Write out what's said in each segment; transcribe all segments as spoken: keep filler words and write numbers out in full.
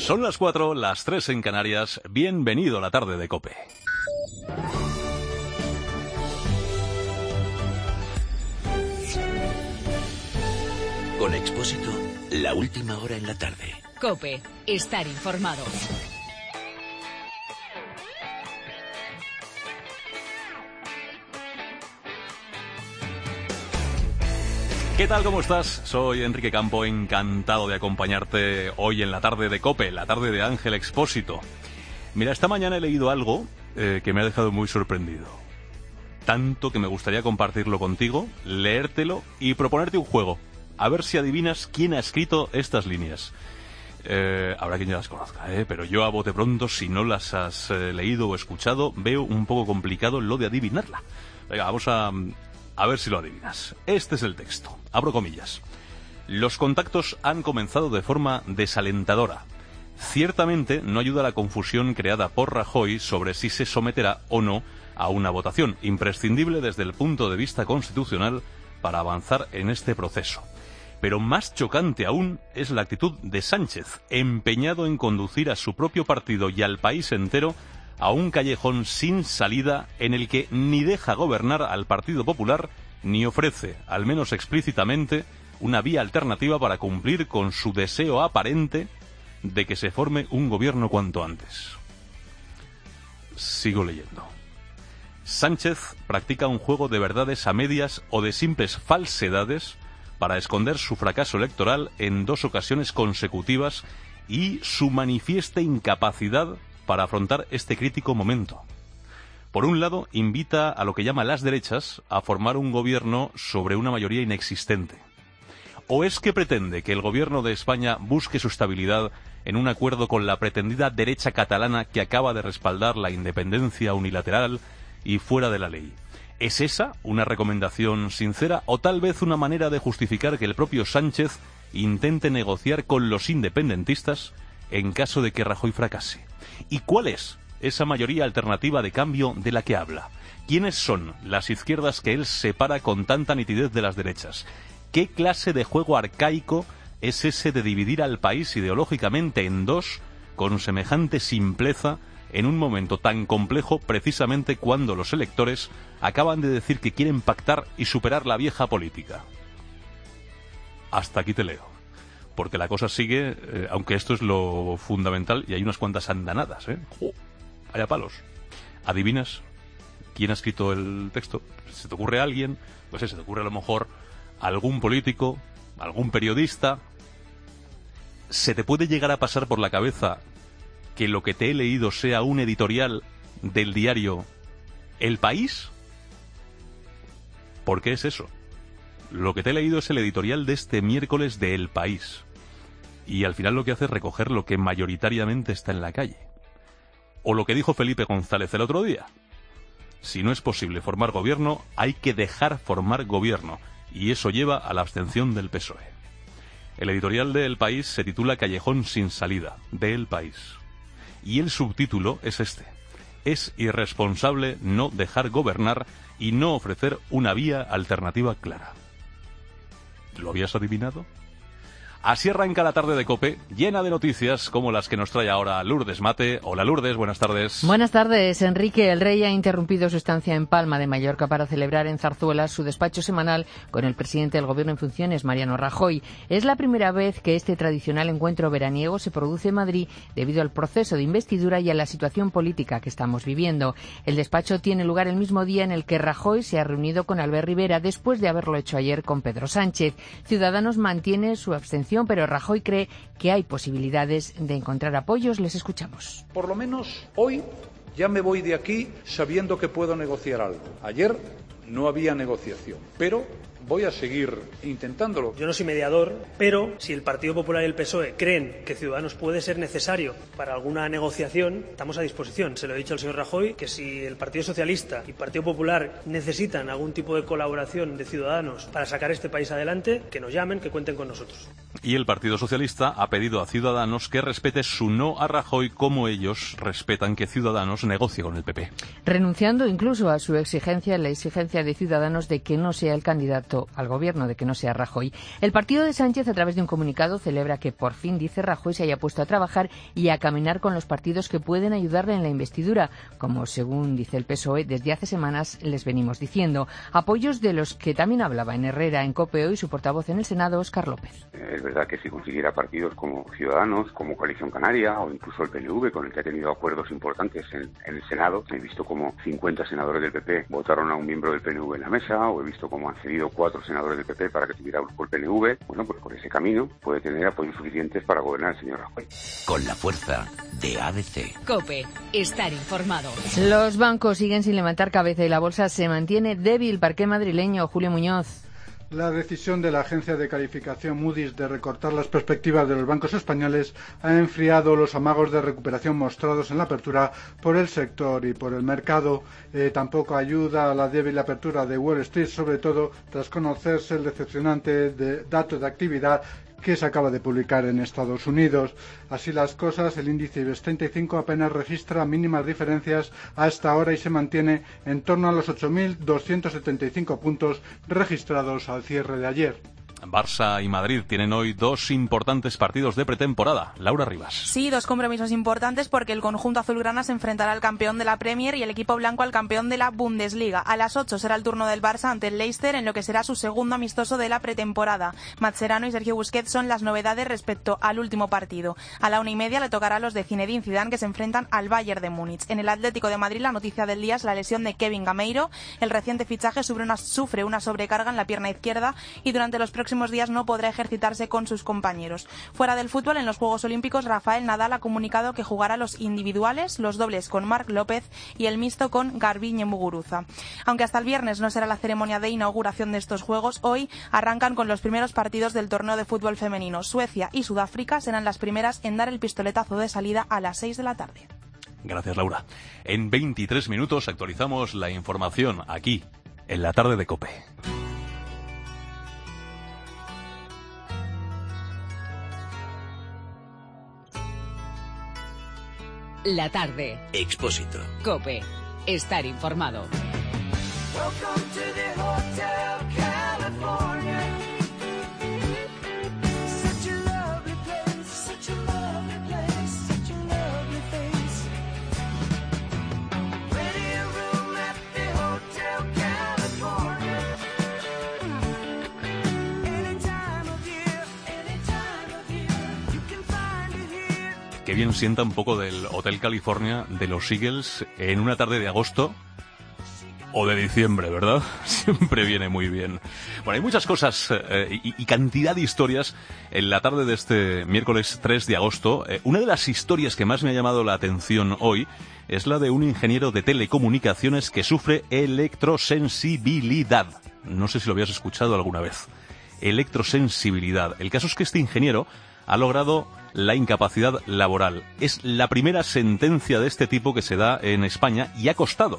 Son las cuatro, las tres en Canarias. Bienvenido a la tarde de COPE. Con Expósito, la última hora en la tarde. COPE, estar informado. ¿Qué tal? ¿Cómo estás? Soy Enrique Campo, encantado de acompañarte hoy en la tarde de COPE, la tarde de Ángel Expósito. Mira, esta mañana he leído algo eh, que me ha dejado muy sorprendido. Tanto que me gustaría compartirlo contigo, leértelo y proponerte un juego. A ver si adivinas quién ha escrito estas líneas. Eh, habrá quien ya las conozca, ¿eh? Pero yo a bote pronto, si no las has eh, leído o escuchado, veo un poco complicado lo de adivinarla. Venga, vamos a... A ver si lo adivinas. Este es el texto. Abro comillas. Los contactos han comenzado de forma desalentadora. Ciertamente no ayuda la confusión creada por Rajoy sobre si se someterá o no a una votación, imprescindible desde el punto de vista constitucional para avanzar en este proceso. Pero más chocante aún es la actitud de Sánchez, empeñado en conducir a su propio partido y al país entero a un callejón sin salida en el que ni deja gobernar al Partido Popular ni ofrece, al menos explícitamente, una vía alternativa para cumplir con su deseo aparente de que se forme un gobierno cuanto antes. Sigo leyendo. Sánchez practica un juego de verdades a medias o de simples falsedades para esconder su fracaso electoral en dos ocasiones consecutivas y su manifiesta incapacidad para afrontar este crítico momento. Por un lado, invita a lo que llama las derechas a formar un gobierno sobre una mayoría inexistente. ¿O es que pretende que el gobierno de España busque su estabilidad en un acuerdo con la pretendida derecha catalana que acaba de respaldar la independencia unilateral y fuera de la ley? ¿Es esa una recomendación sincera o tal vez una manera de justificar que el propio Sánchez intente negociar con los independentistas en caso de que Rajoy fracase? ¿Y cuál es esa mayoría alternativa de cambio de la que habla? ¿Quiénes son las izquierdas que él separa con tanta nitidez de las derechas? ¿Qué clase de juego arcaico es ese de dividir al país ideológicamente en dos con semejante simpleza en un momento tan complejo precisamente cuando los electores acaban de decir que quieren pactar y superar la vieja política? Hasta aquí te leo. Porque la cosa sigue, eh, aunque esto es lo fundamental, y hay unas cuantas andanadas, ¿eh? ¡Oh! Vaya palos. ¿Adivinas quién ha escrito el texto? ¿Se te ocurre alguien? Pues sí, se te ocurre a lo mejor algún político, algún periodista. ¿Se te puede llegar a pasar por la cabeza que lo que te he leído sea un editorial del diario El País? ¿Por qué es eso? Lo que te he leído es el editorial de este miércoles de El País. Y al final lo que hace es recoger lo que mayoritariamente está en la calle. O lo que dijo Felipe González el otro día. Si no es posible formar gobierno, hay que dejar formar gobierno. Y eso lleva a la abstención del P S O E. El editorial de El País se titula Callejón sin salida, de El País. Y el subtítulo es este. Es irresponsable no dejar gobernar y no ofrecer una vía alternativa clara. ¿Lo habías adivinado? Así arranca la tarde de COPE, llena de noticias como las que nos trae ahora Lourdes Mate. Hola Lourdes, buenas tardes. Buenas tardes, Enrique. El rey ha interrumpido su estancia en Palma de Mallorca para celebrar en Zarzuela su despacho semanal con el presidente del Gobierno en funciones, Mariano Rajoy. Es la primera vez que este tradicional encuentro veraniego se produce en Madrid debido al proceso de investidura y a la situación política que estamos viviendo. El despacho tiene lugar el mismo día en el que Rajoy se ha reunido con Albert Rivera después de haberlo hecho ayer con Pedro Sánchez. Ciudadanos mantiene su abstención, pero Rajoy cree que hay posibilidades de encontrar apoyos. Les escuchamos. Por lo menos hoy ya me voy de aquí sabiendo que puedo negociar algo. Ayer no había negociación, pero voy a seguir intentándolo. Yo no soy mediador, pero si el Partido Popular y el P S O E creen que Ciudadanos puede ser necesario para alguna negociación, estamos a disposición. Se lo he dicho al señor Rajoy, que si el Partido Socialista y el Partido Popular necesitan algún tipo de colaboración de Ciudadanos para sacar este país adelante, que nos llamen, que cuenten con nosotros. Y el Partido Socialista ha pedido a Ciudadanos que respete su no a Rajoy como ellos respetan que Ciudadanos negocie con el P P. Renunciando incluso a su exigencia, la exigencia de Ciudadanos de que no sea el candidato esto al gobierno de que no sea Rajoy. El partido de Sánchez, a través de un comunicado, celebra que por fin, dice Rajoy, se haya puesto a trabajar y a caminar con los partidos que pueden ayudarle en la investidura, como según dice el P S O E, desde hace semanas les venimos diciendo. Apoyos de los que también hablaba en Herrera, en COPE hoy, su portavoz en el Senado, Óscar López. Es verdad que si consiguiera partidos como Ciudadanos, como Coalición Canaria o incluso el P N V, con el que ha tenido acuerdos importantes en, en el Senado, he visto como cincuenta senadores del P P votaron a un miembro del P N V en la mesa, o he visto cómo han cedido cuatro senadores del P P para que tuviera grupo el P N V. Bueno, pues por ese camino puede tener apoyos suficientes para gobernar el señor Rajoy. Con la fuerza de A D C. COPE. Estar informado. Los bancos siguen sin levantar cabeza y la bolsa se mantiene débil. Parqué madrileño, Julio Muñoz. La decisión de la agencia de calificación Moody's de recortar las perspectivas de los bancos españoles ha enfriado los amagos de recuperación mostrados en la apertura por el sector y por el mercado. Eh, tampoco ayuda a la débil apertura de Wall Street, sobre todo tras conocerse el decepcionante de dato de actividad que se acaba de publicar en Estados Unidos. Así las cosas, el índice IBEX treinta y cinco apenas registra mínimas diferencias hasta ahora y se mantiene en torno a los ocho mil doscientos setenta y cinco puntos registrados al cierre de ayer. Barça y Madrid tienen hoy dos importantes partidos de pretemporada. Laura Rivas. Sí, dos compromisos importantes porque el conjunto azulgrana se enfrentará al campeón de la Premier y el equipo blanco al campeón de la Bundesliga. A las ocho será el turno del Barça ante el Leicester en lo que será su segundo amistoso de la pretemporada. Mascherano y Sergio Busquets son las novedades respecto al último partido. A la una y media le tocará a los de Zinedine Zidane, que se enfrentan al Bayern de Múnich. En el Atlético de Madrid la noticia del día es la lesión de Kevin Gameiro. El reciente fichaje sufre una, sufre una sobrecarga en la pierna izquierda y durante los próximos días no podrá ejercitarse con sus compañeros. Fuera del fútbol, en los Juegos Olímpicos, Rafael Nadal ha comunicado que jugará los individuales, los dobles con Marc López y el mixto con Garbiñe Muguruza. Aunque hasta el viernes no será la ceremonia de inauguración de estos Juegos, hoy arrancan con los primeros partidos del torneo de fútbol femenino. Suecia y Sudáfrica serán las primeras en dar el pistoletazo de salida a las seis de la tarde. Gracias, Laura. En veintitrés minutos actualizamos la información aquí, en la tarde de COPE. La tarde. Expósito. COPE. Estar informado. Welcome to the Hotel California. Such a lovely place, such a lovely place, such a lovely face. Plenty of room at the Hotel California. Any time of year, any time of year, you can find it here. Qué bien sienta un poco del Hotel California de los Eagles en una tarde de agosto o de diciembre, ¿verdad? Siempre viene muy bien. Bueno, hay muchas cosas eh, y, y cantidad de historias en la tarde de este miércoles tres de agosto. Eh, una de las historias que más me ha llamado la atención hoy es la de un ingeniero de telecomunicaciones que sufre electrosensibilidad. No sé si lo habías escuchado alguna vez. Electrosensibilidad. El caso es que este ingeniero ha logrado la incapacidad laboral. Es la primera sentencia de este tipo que se da en España y ha costado,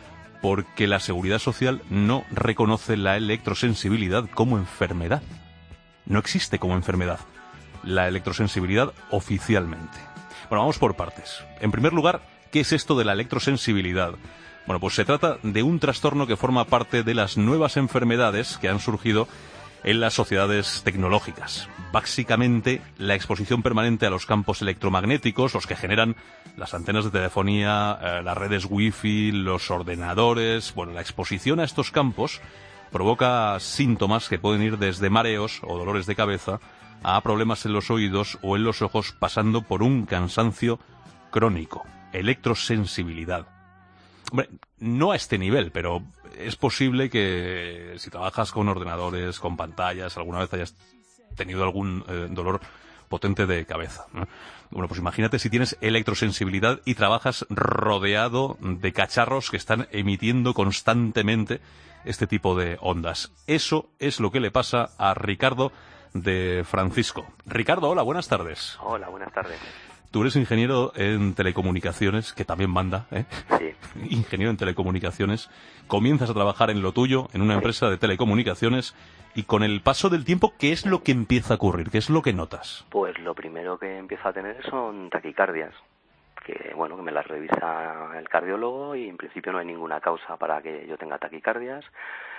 porque la Seguridad Social no reconoce la electrosensibilidad como enfermedad. No existe como enfermedad la electrosensibilidad oficialmente. Bueno, vamos por partes. En primer lugar, ¿qué es esto de la electrosensibilidad? Bueno, pues se trata de un trastorno que forma parte de las nuevas enfermedades que han surgido en las sociedades tecnológicas. Básicamente, la exposición permanente a los campos electromagnéticos, los que generan las antenas de telefonía, eh, las redes wifi, los ordenadores. Bueno, la exposición a estos campos provoca síntomas que pueden ir desde mareos o dolores de cabeza a problemas en los oídos o en los ojos, pasando por un cansancio crónico. Electrosensibilidad. Hombre, no a este nivel, pero es posible que si trabajas con ordenadores, con pantallas, alguna vez hayas tenido algún eh, dolor potente de cabeza, ¿no? Bueno, pues imagínate si tienes electrosensibilidad y trabajas rodeado de cacharros que están emitiendo constantemente este tipo de ondas. Eso es lo que le pasa a Ricardo de Francisco. Ricardo, hola, buenas tardes. Hola, buenas tardes. Tú eres ingeniero en telecomunicaciones, que también manda, ¿eh? Sí. Ingeniero en telecomunicaciones. Comienzas a trabajar en lo tuyo, en una empresa de telecomunicaciones, y con el paso del tiempo, ¿qué es lo que empieza a ocurrir? ¿Qué es lo que notas? Pues lo primero que empiezo a tener son taquicardias, que bueno, que me las revisa el cardiólogo y en principio no hay ninguna causa para que yo tenga taquicardias.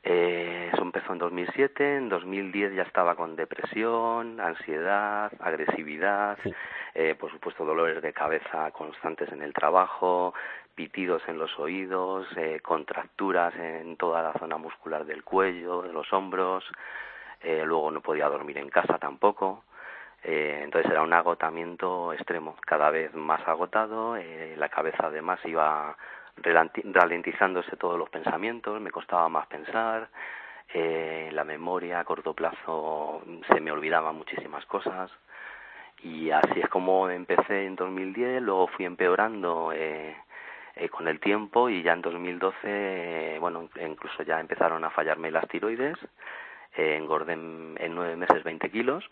Eh, eso empezó en dos mil siete, en dos mil diez ya estaba con depresión, ansiedad, agresividad, Sí. eh, por supuesto dolores de cabeza constantes en el trabajo, pitidos en los oídos, eh, contracturas en toda la zona muscular del cuello, de los hombros, eh, luego no podía dormir en casa tampoco. Eh, entonces era un agotamiento extremo, cada vez más agotado, eh, la cabeza además iba ralentizándose todos los pensamientos, me costaba más pensar, eh, la memoria a corto plazo se me olvidaban muchísimas cosas y así es como empecé en dos mil diez, luego fui empeorando eh, eh, con el tiempo y ya en dos mil doce, eh, bueno, incluso ya empezaron a fallarme las tiroides, eh, engordé en, en nueve meses veinte kilos.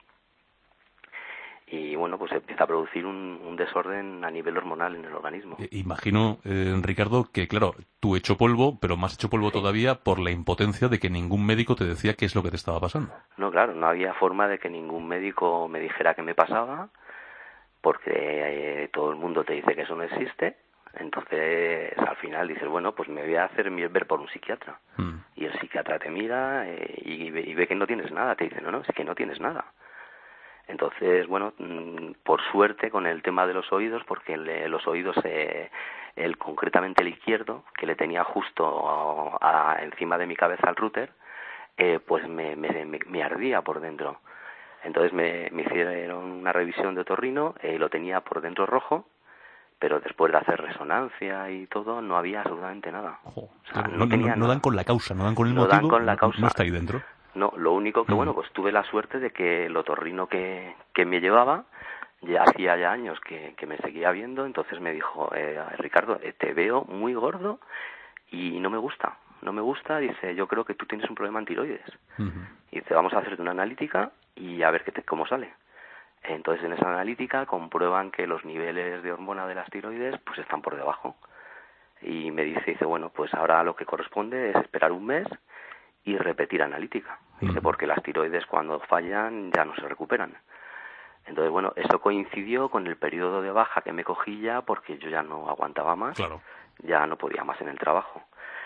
Y bueno, pues empieza a producir un, un desorden a nivel hormonal en el organismo. Eh, Imagino, eh, Ricardo, que claro, tú hecho polvo, pero más hecho polvo Sí. todavía por la impotencia de que ningún médico te decía qué es lo que te estaba pasando. No, claro, no había forma de que ningún médico me dijera qué me pasaba, porque eh, todo el mundo te dice que eso no existe. Entonces, al final dices, bueno, pues me voy a hacer mi- ver por un psiquiatra. Mm. Y el psiquiatra te mira eh, y, ve, y ve que no tienes nada. Te dice, no, no, es que no tienes nada. Entonces, bueno, mm, por suerte con el tema de los oídos, porque el, los oídos, eh, el, concretamente el izquierdo, que le tenía justo a, a, encima de mi cabeza al router, eh, pues me, me, me, me ardía por dentro. Entonces me, me hicieron una revisión de otorrino, eh, lo tenía por dentro rojo, pero después de hacer resonancia y todo, no había absolutamente nada. Ojo. O sea, no, no no- tenía no- no nada. dan con la causa, no dan con el No motivo, dan con la no- causa. no está ahí dentro. No, lo único que, Mm. bueno, pues tuve la suerte de que el otorrino que, que me llevaba, ya hacía ya años que, que me seguía viendo, entonces me dijo, eh, Ricardo, eh, te veo muy gordo y no me gusta, no me gusta, dice, yo creo que tú tienes un problema en tiroides. Ujú. Y dice, vamos a hacerte una analítica y a ver qué te, cómo sale. Entonces en esa analítica comprueban que los niveles de hormona de las tiroides pues están por debajo. Y me dice, dice, bueno, pues ahora lo que corresponde es esperar un mes y repetir analítica. Dice, Ujú. porque las tiroides cuando fallan ya no se recuperan. Entonces, bueno, eso coincidió con el periodo de baja que me cogí ya porque yo ya no aguantaba más, Claro. ya no podía más en el trabajo.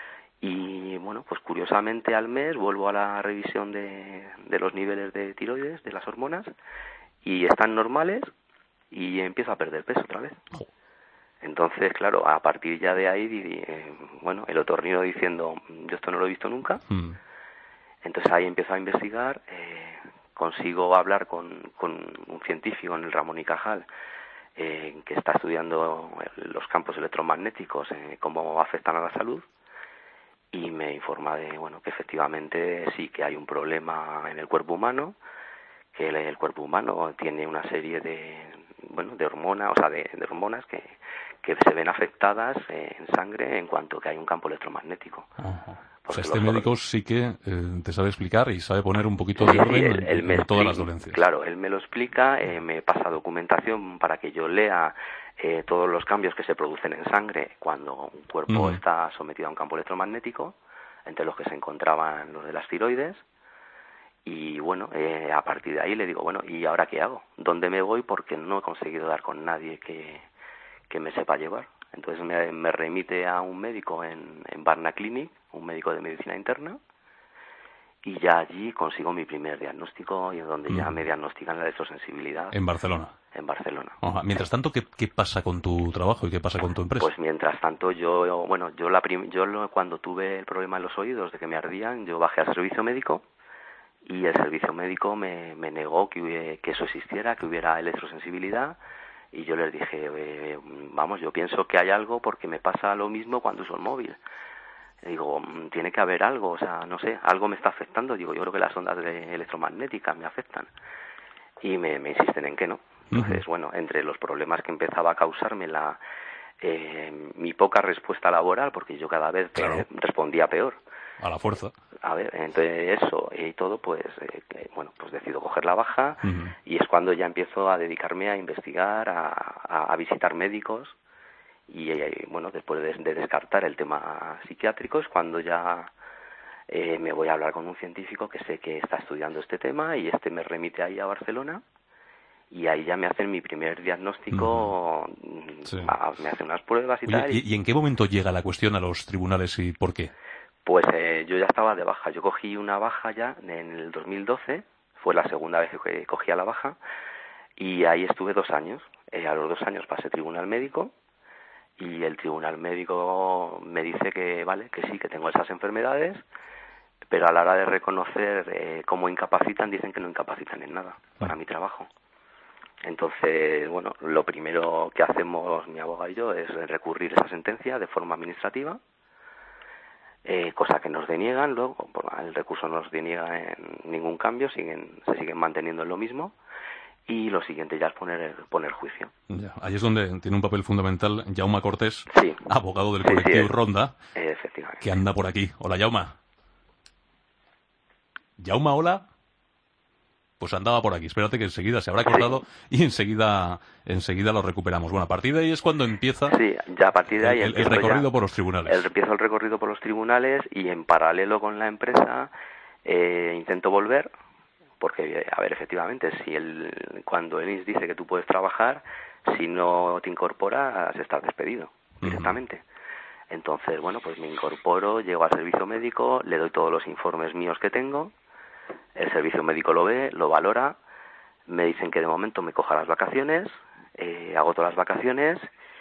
Y bueno, pues curiosamente al mes vuelvo a la revisión de, de los niveles de tiroides, de las hormonas, y están normales y empiezo a perder peso otra vez. Jo. Entonces, claro, a partir ya de ahí, di- eh, bueno, el otorrino diciendo, yo esto no lo he visto nunca. Mm. Entonces ahí empiezo a investigar, eh, consigo hablar con, con un científico en el Ramón y Cajal, eh, que está estudiando los campos electromagnéticos, eh, cómo afectan a la salud, y me informa de, bueno, que efectivamente sí que hay un problema en el cuerpo humano, que el, el cuerpo humano tiene una serie de, bueno, de hormonas, o sea, de, de hormonas que, que se ven afectadas eh, en sangre en cuanto que hay un campo electromagnético. Ajá. O Porque sea, este los- médico sí que eh, te sabe explicar y sabe poner un poquito de Sí, orden sí, él, en, él me en todas las explica- dolencias. Claro, él me lo explica, eh, me pasa documentación para que yo lea eh, todos los cambios que se producen en sangre cuando un cuerpo Ujú. está sometido a un campo electromagnético, entre los que se encontraban los de las tiroides. Y bueno, eh, a partir de ahí le digo, bueno, ¿y ahora qué hago? ¿Dónde me voy? Porque no he conseguido dar con nadie que, que me sepa llevar. Entonces me, me remite a un médico en, en Barna Clinic, un médico de medicina interna, y ya allí consigo mi primer diagnóstico y es donde ya Mm. me diagnostican la electrosensibilidad En Barcelona. en Barcelona. Ajá. Mientras tanto, ¿qué, ¿qué pasa con tu trabajo y qué pasa con tu empresa? Pues mientras tanto yo, bueno, yo la prim- yo lo- cuando tuve el problema en los oídos de que me ardían, yo bajé al servicio médico y el servicio médico me, me negó que, hubie- que eso existiera, que hubiera electrosensibilidad, y yo les dije, eh, vamos, yo pienso que hay algo porque me pasa lo mismo cuando uso el móvil. Y digo, mm, tiene que haber algo, o sea, no sé, algo me está afectando. Digo, yo creo que las ondas de electromagnéticas me afectan. Y me, me insisten en que no. Entonces, Ujú. bueno, entre los problemas que empezaba a causarme la eh, mi poca respuesta laboral, porque yo cada vez Claro. eh, respondía peor. A la fuerza. A ver, entonces eso y todo, pues, eh, que, bueno, pues decido coger la baja Ujú. y es cuando ya empiezo a dedicarme a investigar, a, a, a visitar médicos y, eh, bueno, después de, de descartar el tema psiquiátrico es cuando ya eh, me voy a hablar con un científico que sé que está estudiando este tema y este me remite ahí a Barcelona y ahí ya me hacen mi primer diagnóstico, mm, Sí. a- me hacen unas pruebas y Oye, tal. ¿y, y en qué momento llega la cuestión a los tribunales y por qué? Pues eh, yo ya estaba de baja. Yo cogí una baja ya en el dos mil doce, fue la segunda vez que cogía la baja, y ahí estuve dos años. Eh, a los dos años pasé tribunal médico, y el tribunal médico me dice que vale, que sí, que tengo esas enfermedades, pero a la hora de reconocer eh, cómo incapacitan, dicen que no incapacitan en nada para mi trabajo. Entonces, bueno, lo primero que hacemos mi abogado y yo es recurrir esa sentencia de forma administrativa, eh, cosa que nos deniegan. Luego el recurso no nos deniega en ningún cambio, siguen se siguen manteniendo en lo mismo, y lo siguiente ya es poner poner juicio. Ya, ahí es donde tiene un papel fundamental Jaume Cortés, sí. abogado del sí, colectivo sí, Ronda, eh, efectivamente. que anda por aquí. Hola, Jaume. Jaume, hola. Pues andaba por aquí. Espérate que enseguida se habrá cortado y enseguida enseguida lo recuperamos. Bueno, a partir de ahí es cuando empieza sí, ya a partir de ahí el, el recorrido ya, por los tribunales. El, empiezo el recorrido por los tribunales y en paralelo con la empresa eh, intento volver, porque, a ver, efectivamente, si el, cuando el I N S dice que tú puedes trabajar, si no te incorporas, estás despedido directamente. Uh-huh. Entonces, bueno, pues me incorporo, llego al servicio médico, le doy todos los informes míos que tengo. El servicio médico lo ve, lo valora, me dicen que de momento me coja las vacaciones, eh, hago todas las vacaciones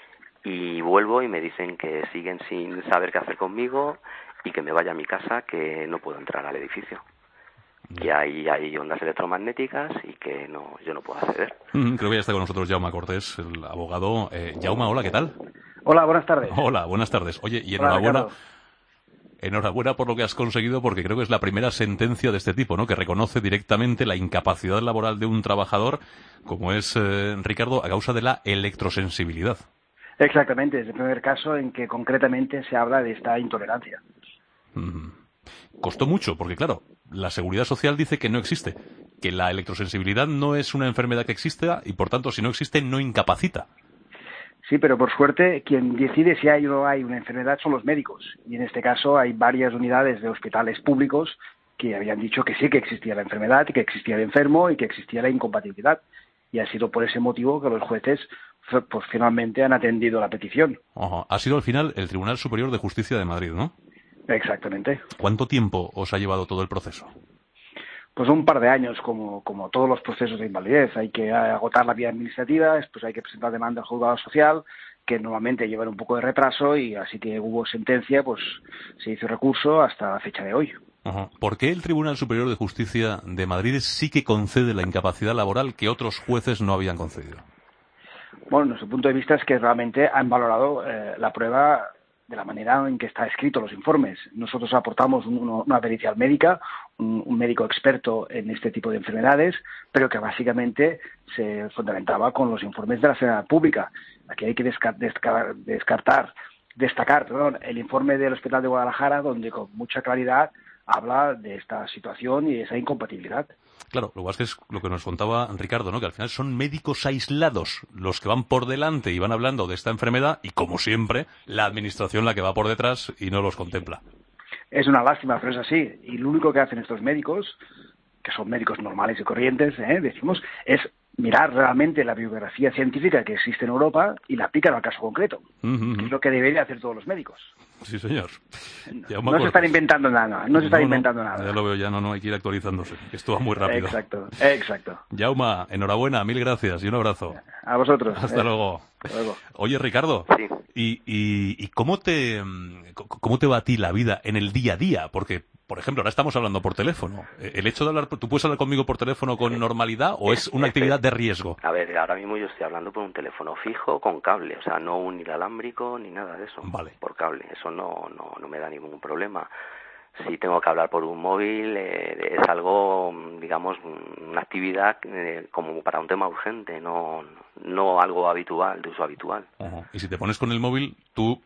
y vuelvo y me dicen que siguen sin saber qué hacer conmigo y que me vaya a mi casa, que no puedo entrar al edificio, que hay, hay ondas electromagnéticas y que no yo no puedo acceder. Mm, creo que ya está con nosotros Jaume Cortés, el abogado. Eh, Jaume, hola, ¿qué tal? Hola, buenas tardes. Hola, buenas tardes. Oye, y Hola, enhorabuena. Ricardo. Enhorabuena por lo que has conseguido, porque creo que es la primera sentencia de este tipo, ¿no? Que reconoce directamente la incapacidad laboral de un trabajador, como es eh, Ricardo, a causa de la electrosensibilidad. Exactamente, es el primer caso en que concretamente se habla de esta intolerancia. Mm. Costó mucho, porque claro, la Seguridad Social dice que no existe, que la electrosensibilidad no es una enfermedad que exista y, por tanto, si no existe, no incapacita. Sí, pero por suerte quien decide si hay o no hay una enfermedad son los médicos. Y en este caso hay varias unidades de hospitales públicos que habían dicho que sí que existía la enfermedad, que existía el enfermo y que existía la incompatibilidad. Y ha sido por ese motivo que los jueces pues finalmente han atendido la petición. Ajá. Ha sido al final el Tribunal Superior de Justicia de Madrid, ¿no? Exactamente. ¿Cuánto tiempo os ha llevado todo el proceso? Pues un par de años, como, como todos los procesos de invalidez. Hay que agotar la vía administrativa, después hay que presentar demanda al juzgado social, que normalmente llevan un poco de retraso, y así que hubo sentencia, pues se hizo recurso hasta la fecha de hoy. Ajá. ¿Por qué el Tribunal Superior de Justicia de Madrid sí que concede la incapacidad laboral que otros jueces no habían concedido? Bueno, nuestro punto de vista es que realmente han valorado eh, la prueba de la manera en que está escrito los informes. Nosotros aportamos un, una pericial médica, un, un médico experto en este tipo de enfermedades, pero que básicamente se fundamentaba con los informes de la sanidad pública. Aquí hay que descar, descar, descartar, destacar perdón, el informe del Hospital de Guadalajara, donde con mucha claridad habla de esta situación y de esa incompatibilidad. Claro, lo que pasa es que es lo que nos contaba Ricardo, ¿no? Que al final son médicos aislados los que van por delante y van hablando de esta enfermedad, y como siempre, la administración la que va por detrás y no los contempla. Es una lástima, pero es así. Y lo único que hacen estos médicos, que son médicos normales y corrientes, ¿eh? decimos, es mirar realmente la bibliografía científica que existe en Europa y la aplican al caso concreto, uh-huh. que es lo que deberían hacer todos los médicos. Sí, señor. No, no se están inventando nada, no se está no, inventando no, nada. Ya lo veo, ya no, no, hay que ir actualizándose. Esto va muy rápido. Exacto, exacto. Jaume, enhorabuena, mil gracias y un abrazo. A vosotros. Hasta eh. luego. Hasta luego. Oye, Ricardo, sí. ¿y, y, y cómo te cómo te va a ti la vida en el día a día? Porque, por ejemplo, ahora estamos hablando por teléfono. ¿El hecho de hablar, tú puedes hablar conmigo por teléfono con normalidad o es una actividad de riesgo? A ver, ahora mismo yo estoy hablando por un teléfono fijo con cable, o sea, no un inalámbrico ni nada de eso. Vale. Por cable, eso no, no, no me da ningún problema. Si tengo que hablar por un móvil, eh, es algo, digamos, una actividad eh, como para un tema urgente, no, no algo habitual, de uso habitual. Ajá. Y si te pones con el móvil, tú...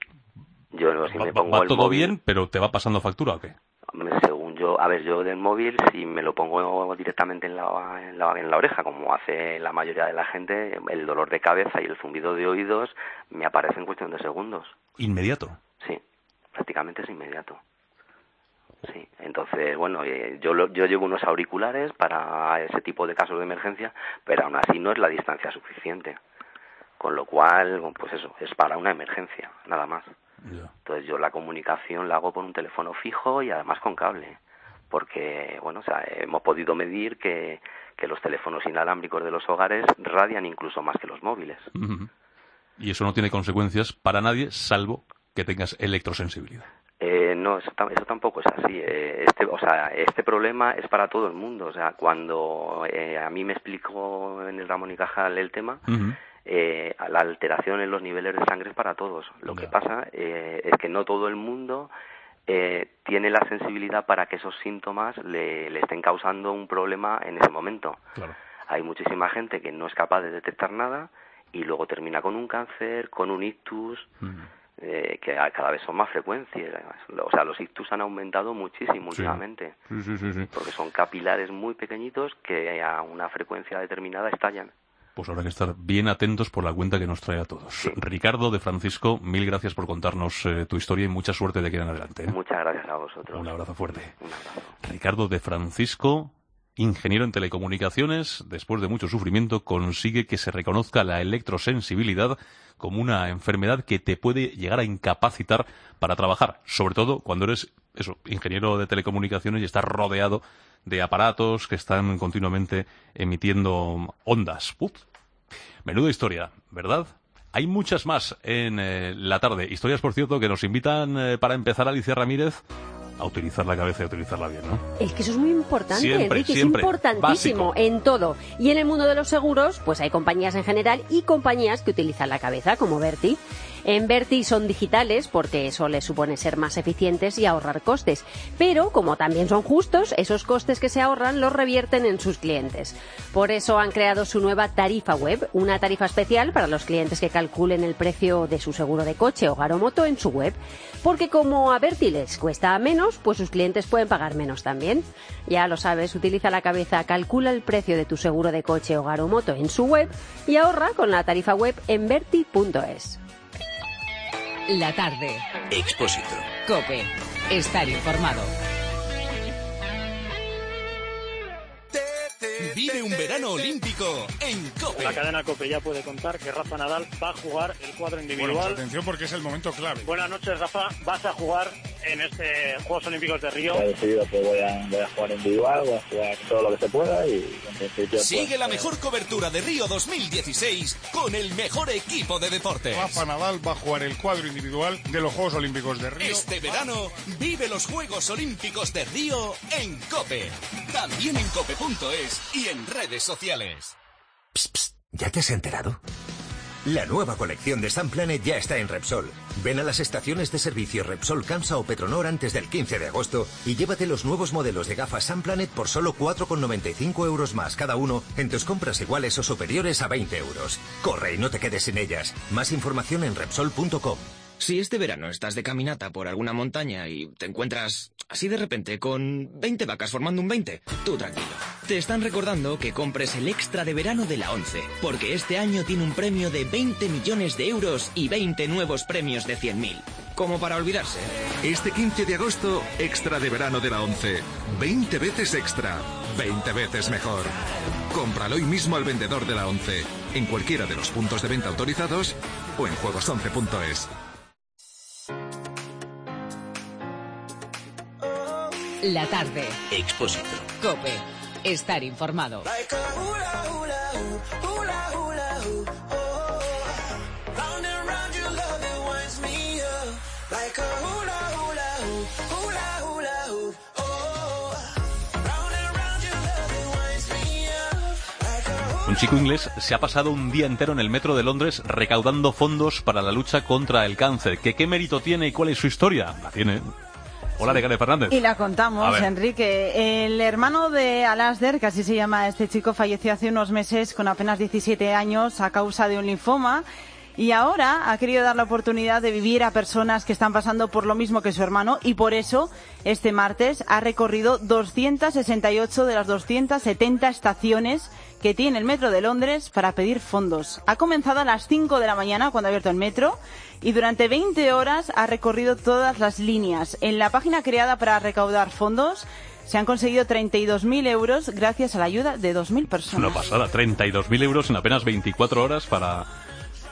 Yo si va, me pongo va el todo móvil, bien, pero ¿te va pasando factura o qué? Según yo, a ver, yo del móvil, si me lo pongo directamente en la, en la, en la oreja, como hace la mayoría de la gente, el dolor de cabeza y el zumbido de oídos me aparece en cuestión de segundos. ¿Inmediato? Sí, prácticamente es inmediato. Sí, entonces, bueno, eh, yo lo, yo llevo unos auriculares para ese tipo de casos de emergencia, pero aún así no es la distancia suficiente. con lo cual, pues eso, es para una emergencia, nada más. Yeah. Entonces yo la comunicación la hago por un teléfono fijo y además con cable, porque, bueno, o sea, hemos podido medir que, que los teléfonos inalámbricos de los hogares radian incluso más que los móviles. Uh-huh. Y eso no tiene consecuencias para nadie, salvo que tengas electrosensibilidad. Eh, no, eso, eso tampoco es así. Eh, este, o sea, este problema es para todo el mundo. O sea, cuando eh, a mí me explicó en el Ramón y Cajal el tema, uh-huh. eh, la alteración en los niveles de sangre es para todos. Lo yeah. que pasa eh, es que no todo el mundo eh, tiene la sensibilidad para que esos síntomas le, le estén causando un problema en ese momento. Claro. Hay muchísima gente que no es capaz de detectar nada y luego termina con un cáncer, con un ictus. Uh-huh. Eh, que cada vez son más frecuentes. O sea, los ictus han aumentado muchísimo sí. últimamente. Sí, sí, sí, sí. Porque son capilares muy pequeñitos que a una frecuencia determinada estallan. Pues habrá que estar bien atentos por la cuenta que nos trae a todos. Sí. Ricardo de Francisco, mil gracias por contarnos eh, tu historia y mucha suerte de aquí en adelante. ¿eh? Muchas gracias a vosotros. Un abrazo fuerte. Un abrazo. Ricardo de Francisco, ingeniero en telecomunicaciones, después de mucho sufrimiento consigue que se reconozca la electrosensibilidad como una enfermedad que te puede llegar a incapacitar para trabajar, sobre todo cuando eres eso, ingeniero de telecomunicaciones y estás rodeado de aparatos que están continuamente emitiendo ondas. Uf, menuda historia, ¿verdad? Hay muchas más en eh, la tarde. Historias, por cierto, que nos invitan eh, para empezar Alicia Ramírez a utilizar la cabeza y a utilizarla bien, ¿no? Es que eso es muy importante, siempre, Enrique, siempre. Es importantísimo Básico. En todo. Y en el mundo de los seguros, pues hay compañías en general y compañías que utilizan la cabeza, como Berti. En Berti son digitales porque eso les supone ser más eficientes y ahorrar costes. Pero, como también son justos, esos costes que se ahorran los revierten en sus clientes. Por eso han creado su nueva tarifa web, una tarifa especial para los clientes que calculen el precio de su seguro de coche, hogar o moto en su web. Porque como a Berti les cuesta menos, pues sus clientes pueden pagar menos también. Ya lo sabes, utiliza la cabeza, calcula el precio de tu seguro de coche, hogar o moto en su web y ahorra con la tarifa web en berti punto es. La tarde. Expósito. COPE. Estar informado. Vive un verano olímpico en COPE. La cadena COPE ya puede contar que Rafa Nadal va a jugar el cuadro individual. Bueno, pues atención porque es el momento clave. Buenas noches, Rafa. Vas a jugar en este Juegos Olímpicos de Río. He decidido que voy a, voy a jugar individual, voy a jugar todo lo que se pueda y en principio... Sigue pues, la mejor cobertura de Río dos mil dieciséis con el mejor equipo de deportes. Rafa Nadal va a jugar el cuadro individual de los Juegos Olímpicos de Río. Este verano vive los Juegos Olímpicos de Río en COPE. También en cope punto es y en redes sociales. Psst, psst, ¿ya te has enterado? La nueva colección de Sun Planet ya está en Repsol. Ven a las estaciones de servicio Repsol Camsa o Petronor antes del quince de agosto y llévate los nuevos modelos de gafas Sun Planet por solo cuatro con noventa y cinco euros más cada uno en tus compras iguales o superiores a veinte euros. Corre y no te quedes sin ellas. Más información en Repsol punto com. Si este verano estás de caminata por alguna montaña y te encuentras así de repente con veinte vacas formando un veinte, tú tranquilo. Te están recordando que compres el extra de verano de la ONCE, porque este año tiene un premio de veinte millones de euros y veinte nuevos premios de cien mil. Como para olvidarse. Este quince de agosto, extra de verano de la ONCE. veinte veces extra. veinte veces mejor. Cómpralo hoy mismo al vendedor de la ONCE, en cualquiera de los puntos de venta autorizados o en juegos once punto es. La tarde. Expósito. COPE. Estar informado. Un chico inglés se ha pasado un día entero en el metro de Londres recaudando fondos para la lucha contra el cáncer. ¿Qué, qué mérito tiene y cuál es su historia? La tiene. Hola, Necane Fernández. Y la contamos, Enrique. El hermano de Alasdair, que así se llama este chico, falleció hace unos meses con apenas diecisiete años a causa de un linfoma. Y ahora ha querido dar la oportunidad de vivir a personas que están pasando por lo mismo que su hermano y por eso este martes ha recorrido doscientas sesenta y ocho de las doscientas setenta estaciones que tiene el metro de Londres para pedir fondos. Ha comenzado a las cinco de la mañana cuando ha abierto el metro y durante veinte horas ha recorrido todas las líneas. En la página creada para recaudar fondos se han conseguido treinta y dos mil euros gracias a la ayuda de dos mil personas. Una pasada, treinta y dos mil euros en apenas veinticuatro horas para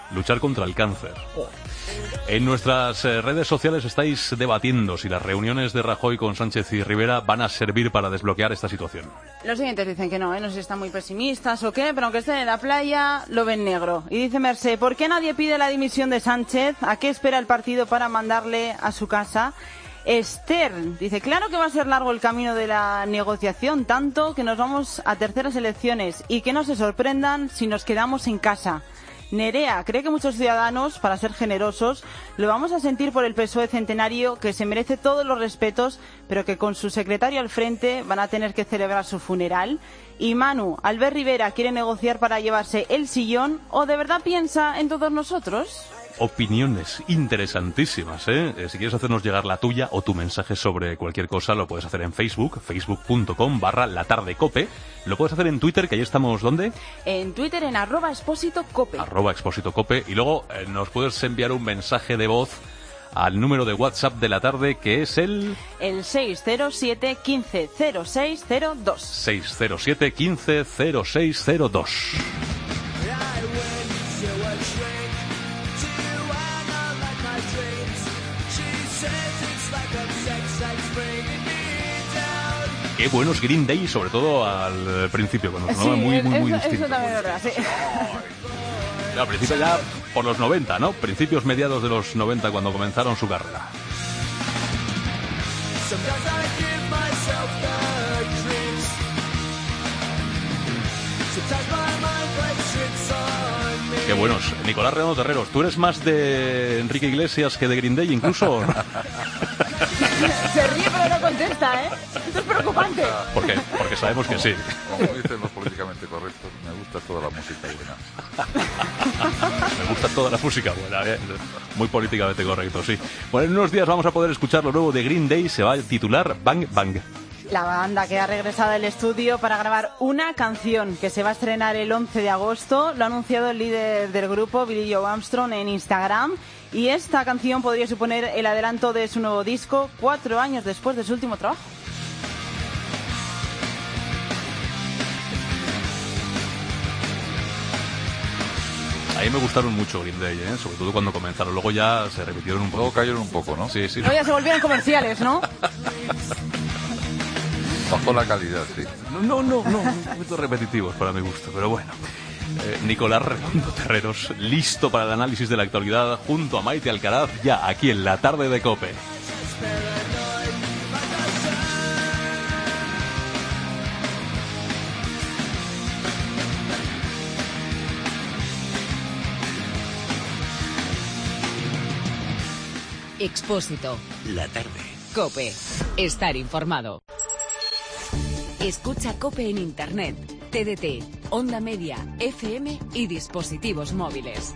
luchar contra el cáncer. En nuestras eh, redes sociales estáis debatiendo si las reuniones de Rajoy con Sánchez y Rivera van a servir para desbloquear esta situación. Los siguientes dicen que no, ¿eh? No sé si están muy pesimistas o qué, pero aunque estén en la playa, lo ven negro. Y dice Mercé, ¿por qué nadie pide la dimisión de Sánchez? ¿A qué espera el partido para mandarle a su casa? Esther dice, claro que va a ser largo el camino de la negociación, tanto que nos vamos a terceras elecciones y que no se sorprendan si nos quedamos en casa. Nerea cree que muchos ciudadanos, para ser generosos, lo vamos a sentir por el P S O E centenario, que se merece todos los respetos, pero que con su secretario al frente van a tener que celebrar su funeral. Y Manu, Albert Rivera quiere negociar para llevarse el sillón, ¿o de verdad piensa en todos nosotros? Opiniones interesantísimas, ¿eh? Eh, Si quieres hacernos llegar la tuya o tu mensaje sobre cualquier cosa, lo puedes hacer en Facebook, facebook.com barra la tarde cope. Lo puedes hacer en Twitter, que ahí estamos, ¿dónde? En Twitter, en arroba expósito cope. Arroba expósito cope. Y luego eh, nos puedes enviar un mensaje de voz al número de WhatsApp de la tarde, que es el... El seis cero siete, quince, cero seis cero dos. seis cero siete, quince, cero seis cero dos. Qué buenos Green Day, sobre todo al principio, cuando sonaba Sí, muy, muy, muy eso, distinto. eso también es verdad, sí. Ya, al principio ya por los noventa, ¿no? Principios mediados de los noventa, cuando comenzaron su carrera. Qué buenos. Nicolás Redondo Terreros, ¿tú eres más de Enrique Iglesias que de Green Day incluso? Se ríe pero no contesta, ¿eh? Esto es preocupante. ¿Por qué? Porque sabemos que sí. Como dicen los políticamente correctos, me gusta toda la música buena. Me gusta toda la música buena, ¿eh? Muy políticamente correcto, sí. Bueno, en unos días vamos a poder escuchar lo nuevo de Green Day, se va a titular Bang Bang. La banda que ha regresado al estudio para grabar una canción que se va a estrenar el once de agosto, lo ha anunciado el líder del grupo, Billy Joe Armstrong, en Instagram. Y esta canción podría suponer el adelanto de su nuevo disco, cuatro años después de su último trabajo. A mí me gustaron mucho Green Day, ¿eh? Sobre todo cuando comenzaron. Luego ya se repitieron un poco. Luego cayeron un poco, ¿no? Sí, sí. Luego ya se volvieron comerciales, ¿no? Bajó la calidad, sí. No, no, no, no, un poquito repetitivos para mi gusto, pero bueno. Eh, Nicolás Redondo Terreros, listo para el análisis de la actualidad, junto a Maite Alcaraz, ya aquí en la tarde de COPE. Expósito. La tarde. COPE. Estar informado. Escucha COPE en Internet, T D T, Onda Media, F M y dispositivos móviles.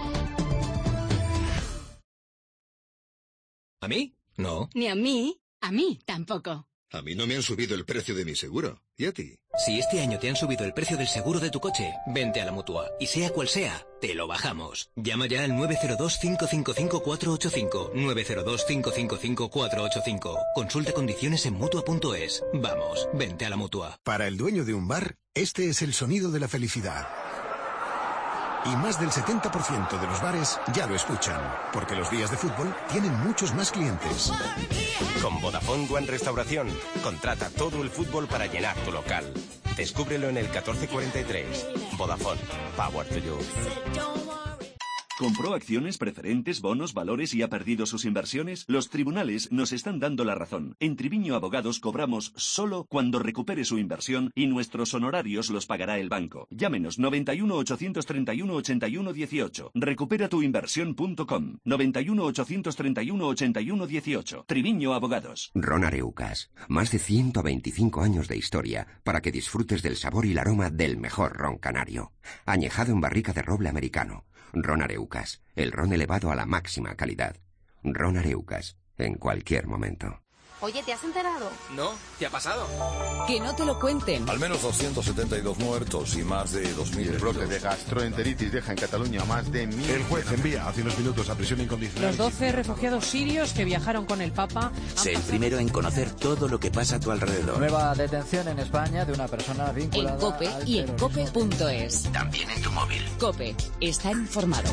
¿A mí? No. Ni a mí. A mí tampoco. A mí no me han subido el precio de mi seguro. ¿Y a ti? Si este año te han subido el precio del seguro de tu coche, vente a la Mutua. Y sea cual sea, te lo bajamos. Llama ya al nueve cero dos, cinco cinco cinco, cuatro ocho cinco. nueve cero dos, cinco cinco cinco, cuatro ocho cinco. Consulta condiciones en Mutua punto es. Vamos, vente a la Mutua. Para el dueño de un bar, este es el sonido de la felicidad. Y más del setenta por ciento de los bares ya lo escuchan, porque los días de fútbol tienen muchos más clientes. Con Vodafone One Restauración, contrata todo el fútbol para llenar tu local. Descúbrelo en el catorce cuarenta y tres. Vodafone, Power to You. ¿Compró acciones, preferentes, bonos, valores y ha perdido sus inversiones? Los tribunales nos están dando la razón. En Triviño Abogados cobramos solo cuando recupere su inversión y nuestros honorarios los pagará el banco. Llámenos noventa y uno, ochocientos treinta y uno, ochenta y uno dieciocho. recupera tu inversión punto com. noventa y uno, ochocientos treinta y uno, ochenta y uno dieciocho. Triviño Abogados. Ron Areucas. Más de ciento veinticinco años de historia para que disfrutes del sabor y el aroma del mejor ron canario. Añejado en barrica de roble americano. Ron Areucas, el ron elevado a la máxima calidad. Ron Areucas, en cualquier momento. Oye, ¿te has enterado? No, ¿qué ha pasado? Que no te lo cuenten. Al menos doscientos setenta y dos muertos y más de dos mil. El brote de gastroenteritis deja en Cataluña más de mil. El juez envía hace unos minutos a prisión incondicional. Los doce refugiados sirios que viajaron con el Papa. Sé el primero en conocer todo lo que pasa a tu alrededor. Nueva detención en España de una persona vinculada en COPE al y en cope punto es. También en tu móvil. COPE. Está informado.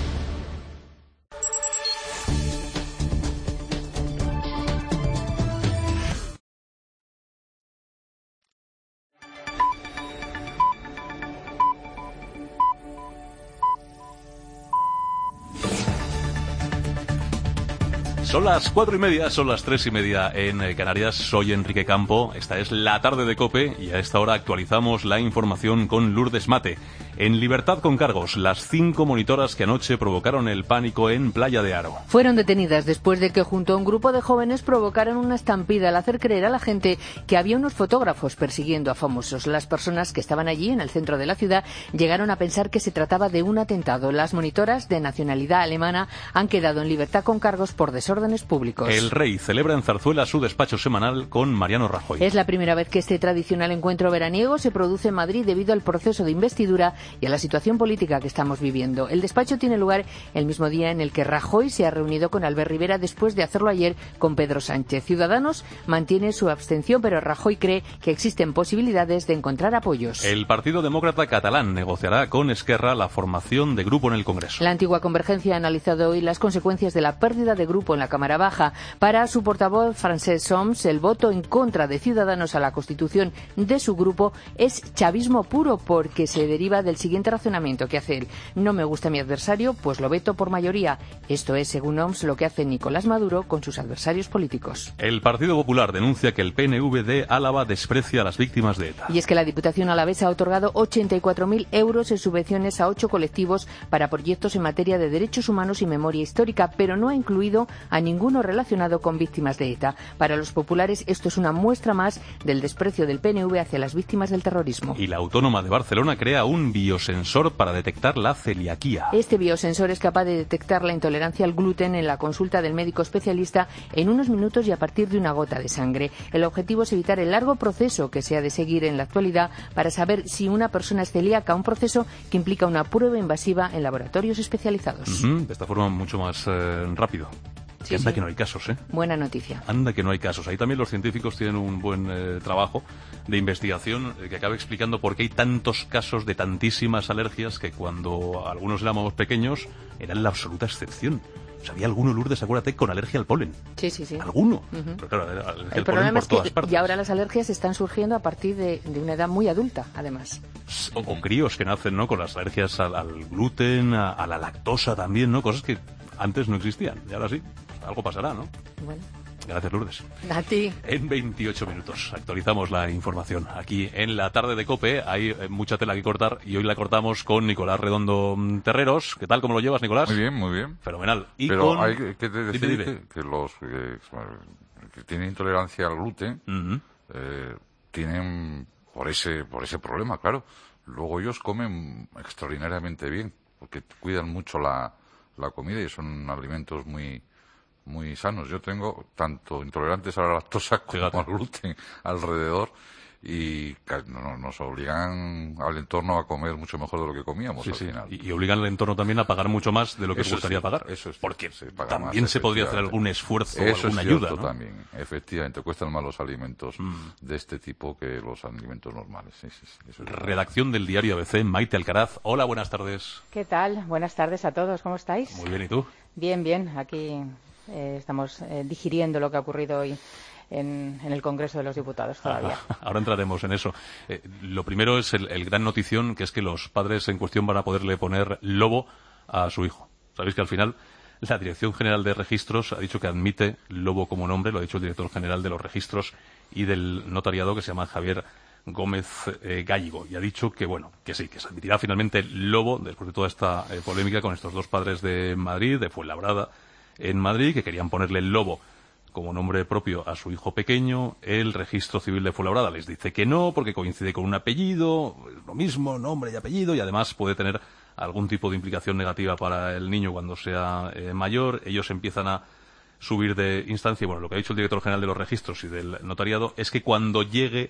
Son las cuatro y media, son las tres y media en Canarias. Soy Enrique Campo, esta es la tarde de COPE y a esta hora actualizamos la información con Lourdes Mate. En libertad con cargos, las cinco monitoras que anoche provocaron el pánico en Playa de Aro. Fueron detenidas después de que junto a un grupo de jóvenes provocaran una estampida al hacer creer a la gente que había unos fotógrafos persiguiendo a famosos. Las personas que estaban allí en el centro de la ciudad llegaron a pensar que se trataba de un atentado. Las monitoras de nacionalidad alemana han quedado en libertad con cargos por desórdenes públicos. El rey celebra en Zarzuela su despacho semanal con Mariano Rajoy. Es la primera vez que este tradicional encuentro veraniego se produce en Madrid debido al proceso de investidura y a la situación política que estamos viviendo. El despacho tiene lugar el mismo día en el que Rajoy se ha reunido con Albert Rivera después de hacerlo ayer con Pedro Sánchez. Ciudadanos mantiene su abstención, pero Rajoy cree que existen posibilidades de encontrar apoyos. El Partido Demócrata Catalán negociará con Esquerra la formación de grupo en el Congreso. La antigua Convergencia ha analizado hoy las consecuencias de la pérdida de grupo en la Cámara Baja. Para su portavoz, Francesc Homs, el voto en contra de Ciudadanos a la constitución de su grupo es chavismo puro, porque se deriva del siguiente razonamiento que hace él: no me gusta mi adversario, pues lo veto por mayoría. Esto es, según Homs, lo que hace Nicolás Maduro con sus adversarios políticos. El Partido Popular denuncia que el P N V de Álava desprecia a las víctimas de ETA. Y es que la Diputación alavesa ha otorgado ochenta y cuatro mil euros en subvenciones a ocho colectivos para proyectos en materia de derechos humanos y memoria histórica, pero no ha incluido a ninguno relacionado con víctimas de ETA. Para los populares esto es una muestra más del desprecio del P N V hacia las víctimas del terrorismo. Y la Autónoma de Barcelona crea un biosensor para detectar la celiaquía. Este biosensor es capaz de detectar la intolerancia al gluten en la consulta del médico especialista en unos minutos y a partir de una gota de sangre. El objetivo es evitar el largo proceso que se ha de seguir en la actualidad para saber si una persona es celíaca, un proceso que implica una prueba invasiva en laboratorios especializados. Uh-huh. De esta forma mucho más eh, rápido. Sí, anda sí. que no hay casos, ¿eh? Buena noticia. Anda que no hay casos. Ahí también los científicos tienen un buen eh, trabajo de investigación eh, que acaba explicando por qué hay tantos casos de tantísimas alergias que cuando algunos éramos pequeños eran la absoluta excepción. O sea, había alguno, Lourdes, acuérdate, con alergia al polen. Sí, sí, sí. ¿Alguno? Uh-huh. Pero claro, alergia El al problema polen por es que todas partes. y ahora las alergias están surgiendo a partir de, de una edad muy adulta, además. O, o críos que nacen, ¿no?, con las alergias al, al gluten, a, a la lactosa también, ¿no? Cosas que antes no existían. Y ahora sí, algo pasará, ¿no? Bueno. Gracias, Lourdes. A ti. En veintiocho minutos actualizamos la información. Aquí en la tarde de COPE hay mucha tela que cortar y hoy la cortamos con Nicolás Redondo Terreros. ¿Qué tal? ¿Cómo lo llevas, Nicolás? Muy bien, muy bien. Fenomenal. Y Pero con... hay que decir dime, dime. Que, que los que, que tienen intolerancia al gluten uh-huh. eh, tienen por ese por ese problema, claro. Luego ellos comen extraordinariamente bien porque cuidan mucho la, la comida y son alimentos muy muy sanos. Yo tengo tanto intolerantes a la lactosa como Fíjate. al gluten alrededor y nos obligan al entorno a comer mucho mejor de lo que comíamos sí, al sí. final. Y, y obligan al entorno también a pagar mucho más de lo que eso les gustaría sí, pagar. Eso es porque se también más, se podría hacer algún esfuerzo eso o alguna es ayuda, cierto, ¿no? También, efectivamente, cuestan más los alimentos mm. de este tipo que los alimentos normales. Sí, sí, sí, eso es Redacción del diario A B C, Maite Alcaraz. Hola, buenas tardes. ¿Qué tal? Buenas tardes a todos. ¿Cómo estáis? Muy bien, ¿y tú? Bien, bien. Aquí eh, estamos eh, digiriendo lo que ha ocurrido hoy En, en el Congreso de los Diputados todavía. Ahora entraremos en eso. Eh, lo primero es el, el gran notición, que es que los padres en cuestión van a poderle poner lobo a su hijo. Sabéis que al final la Dirección General de Registros ha dicho que admite lobo como nombre, lo ha dicho el director general de los registros y del notariado, que se llama Javier Gómez eh, Gallego, y ha dicho que bueno, que sí, que se admitirá finalmente el lobo después de toda esta eh, polémica con estos dos padres de Madrid, de Fuenlabrada en Madrid, que querían ponerle el lobo como nombre propio a su hijo pequeño. El registro civil de Fuenlabrada les dice que no, porque coincide con un apellido, lo mismo, nombre y apellido, y además puede tener algún tipo de implicación negativa para el niño cuando sea eh, mayor. Ellos empiezan a subir de instancia. Bueno, lo que ha dicho el director general de los registros y del notariado es que cuando llegue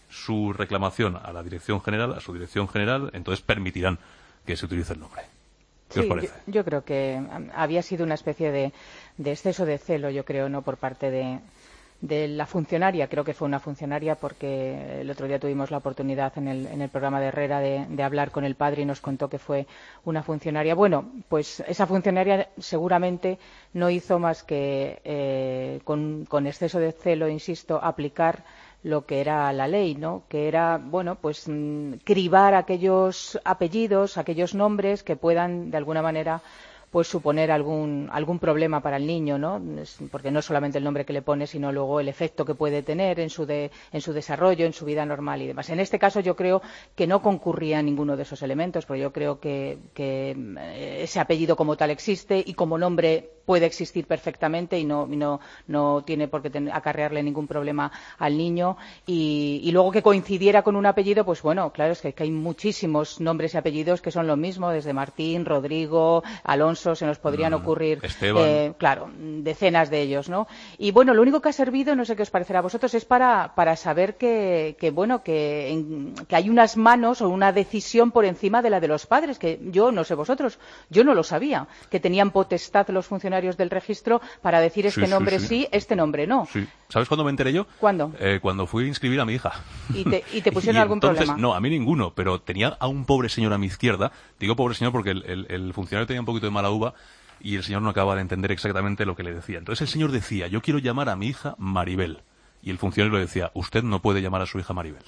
su reclamación a la dirección general, a su dirección general, entonces permitirán que se utilice el nombre. ¿Qué sí, os parece? Yo, yo creo que había sido una especie de, de exceso de celo, yo creo, no por parte de, de la funcionaria. Creo que fue una funcionaria porque el otro día tuvimos la oportunidad en el, en el programa de Herrera de, de hablar con el padre y nos contó que fue una funcionaria. Bueno, pues esa funcionaria seguramente no hizo más que, eh, con, con exceso de celo, insisto, aplicar lo que era la ley, ¿no? Que era, bueno, pues mmm, cribar aquellos apellidos, aquellos nombres que puedan, de alguna manera, pues suponer algún algún problema para el niño, ¿no? Porque no solamente el nombre que le pone, sino luego el efecto que puede tener en su de, en su desarrollo, en su vida normal y demás. En este caso yo creo que no concurría ninguno de esos elementos, porque yo creo que, que ese apellido como tal existe y como nombre puede existir perfectamente y no, y no, no tiene por qué tener, acarrearle ningún problema al niño. Y, y luego que coincidiera con un apellido, pues bueno, claro, es que, que hay muchísimos nombres y apellidos que son lo mismo, desde Martín, Rodrigo, Alonso, se nos podrían ocurrir, eh, claro, decenas de ellos, ¿no? Y bueno, lo único que ha servido, no sé qué os parecerá a vosotros, es para, para saber que, que bueno, que, en, que hay unas manos o una decisión por encima de la de los padres, que yo, no sé vosotros, yo no lo sabía, que tenían potestad los funcionarios del registro para decir este sí, nombre sí, sí. sí, este nombre no. Sí. ¿Sabes cuándo me enteré yo? ¿Cuándo? Eh, cuando fui a inscribir a mi hija. ¿Y te, y te pusieron y algún entonces, problema? No, a mí ninguno, pero tenía a un pobre señor a mi izquierda. Digo pobre señor porque el, el, el funcionario tenía un poquito de mala uva y el señor no acababa de entender exactamente lo que le decía. Entonces el señor decía, yo quiero llamar a mi hija Maribel. Y el funcionario le decía, usted no puede llamar a su hija Maribel.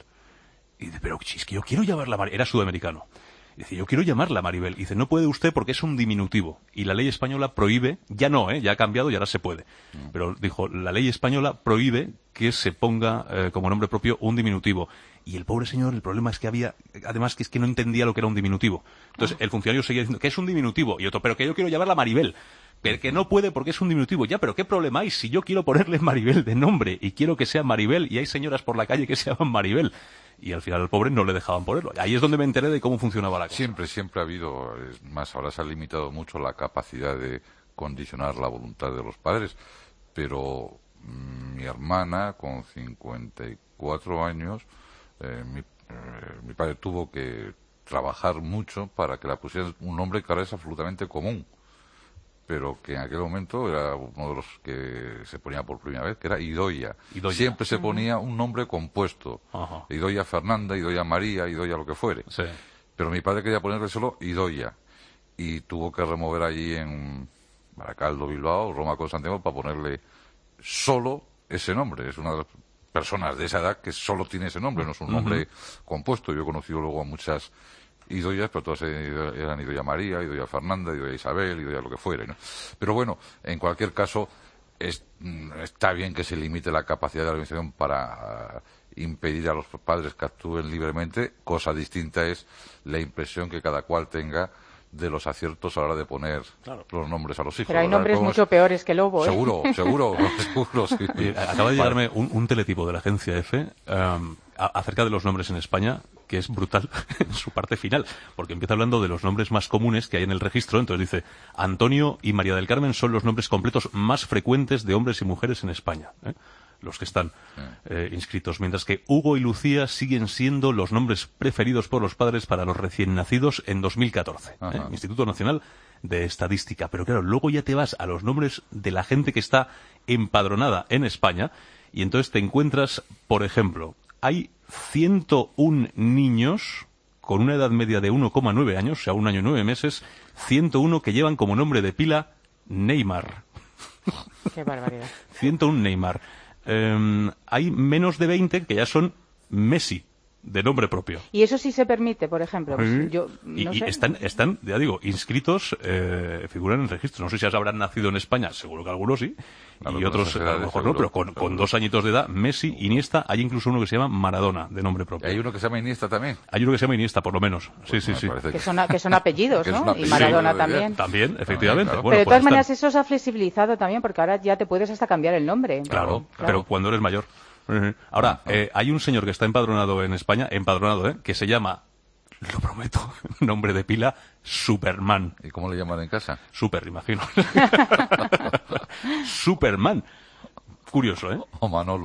Y dice, pero es que yo quiero llamarla Maribel. Era sudamericano. Y dice, yo quiero llamarla Maribel. Y dice, no puede usted porque es un diminutivo. Y la ley española prohíbe, ya no, ¿eh? Ya ha cambiado y ahora se puede. Mm. Pero dijo, la ley española prohíbe que se ponga eh, como nombre propio un diminutivo. Y el pobre señor, el problema es que había, además que es que no entendía lo que era un diminutivo. Entonces ah. el funcionario seguía diciendo, que es un diminutivo. Y otro, pero que yo quiero llamarla Maribel. Pero que no puede porque es un diminutivo. Ya, pero ¿qué problema hay si yo quiero ponerle Maribel de nombre y quiero que sea Maribel y hay señoras por la calle que se llaman Maribel? Y al final al pobre no le dejaban ponerlo. Ahí es donde me enteré de cómo funcionaba la cosa. Siempre, siempre ha habido, es más, ahora se ha limitado mucho la capacidad de condicionar la voluntad de los padres, pero mmm, mi hermana, con cincuenta y cuatro años, eh, mi, eh, mi padre tuvo que trabajar mucho para que la pusieran un nombre que ahora es absolutamente común, pero que en aquel momento era uno de los que se ponía por primera vez, que era Idoia. Idoia. Siempre se ponía un nombre compuesto. Ajá. Idoia Fernanda, Idoia María, Idoia lo que fuere. Sí. Pero mi padre quería ponerle solo Idoia. Y tuvo que remover allí en Baracaldo, Bilbao, Roma con Santiago, para ponerle solo ese nombre. Es una de las personas de esa edad que solo tiene ese nombre, no es un nombre uh-huh. compuesto. Yo he conocido luego a muchas Idoias, pero todas eran Idoia María, Idoia Fernanda, Idoia Isabel, Idoia lo que fuera, ¿no? Pero bueno, en cualquier caso, es, está bien que se limite la capacidad de la organización para uh, impedir a los padres que actúen libremente. Cosa distinta es la impresión que cada cual tenga de los aciertos a la hora de poner claro. los nombres a los hijos. Pero hay nombres Podemos... mucho peores que Lobo, ¿eh? Seguro, seguro, seguro. Sí. Oye, acaba de llegarme un, un teletipo de la agencia EFE um, a, acerca de los nombres en España, que es brutal en su parte final, porque empieza hablando de los nombres más comunes que hay en el registro. Entonces dice, Antonio y María del Carmen son los nombres completos más frecuentes de hombres y mujeres en España, ¿eh? Los que están eh, inscritos, mientras que Hugo y Lucía siguen siendo los nombres preferidos por los padres para los recién nacidos en dos mil catorce. ¿eh? Instituto Nacional de Estadística. Pero claro, luego ya te vas a los nombres de la gente que está empadronada en España y entonces te encuentras, por ejemplo, hay ciento uno niños con una edad media de uno coma nueve años, o sea, un año y nueve meses, ciento uno que llevan como nombre de pila Neymar. Qué barbaridad. ciento uno Neymar. Eh, hay menos de veinte que ya son Messi, de nombre propio. Y eso sí se permite, por ejemplo. Pues sí. yo, no y, sé. y están, están, ya digo, inscritos, eh, figuran en el registro. No sé si ya habrán nacido en España, seguro que algunos sí, claro, y otros a lo mejor no, pero con, con dos añitos de edad, Messi, Iniesta, hay incluso uno que se llama Maradona, de nombre propio. ¿Hay uno que se llama Iniesta también? Hay uno que se llama Iniesta, por lo menos. Pues sí, sí, sí. Que, que, son, que son apellidos, ¿no? Y Maradona también. También, efectivamente. Claro. Bueno, pero de pues todas maneras eso se ha flexibilizado también, porque ahora ya te puedes hasta cambiar el nombre. Claro, claro. Pero cuando eres mayor. Ahora, eh, hay un señor que está empadronado en España, empadronado, ¿eh? Que se llama lo prometo, nombre de pila, Superman. ¿Y cómo le llaman en casa? Super, imagino. Superman. Curioso, ¿eh? O Manolo.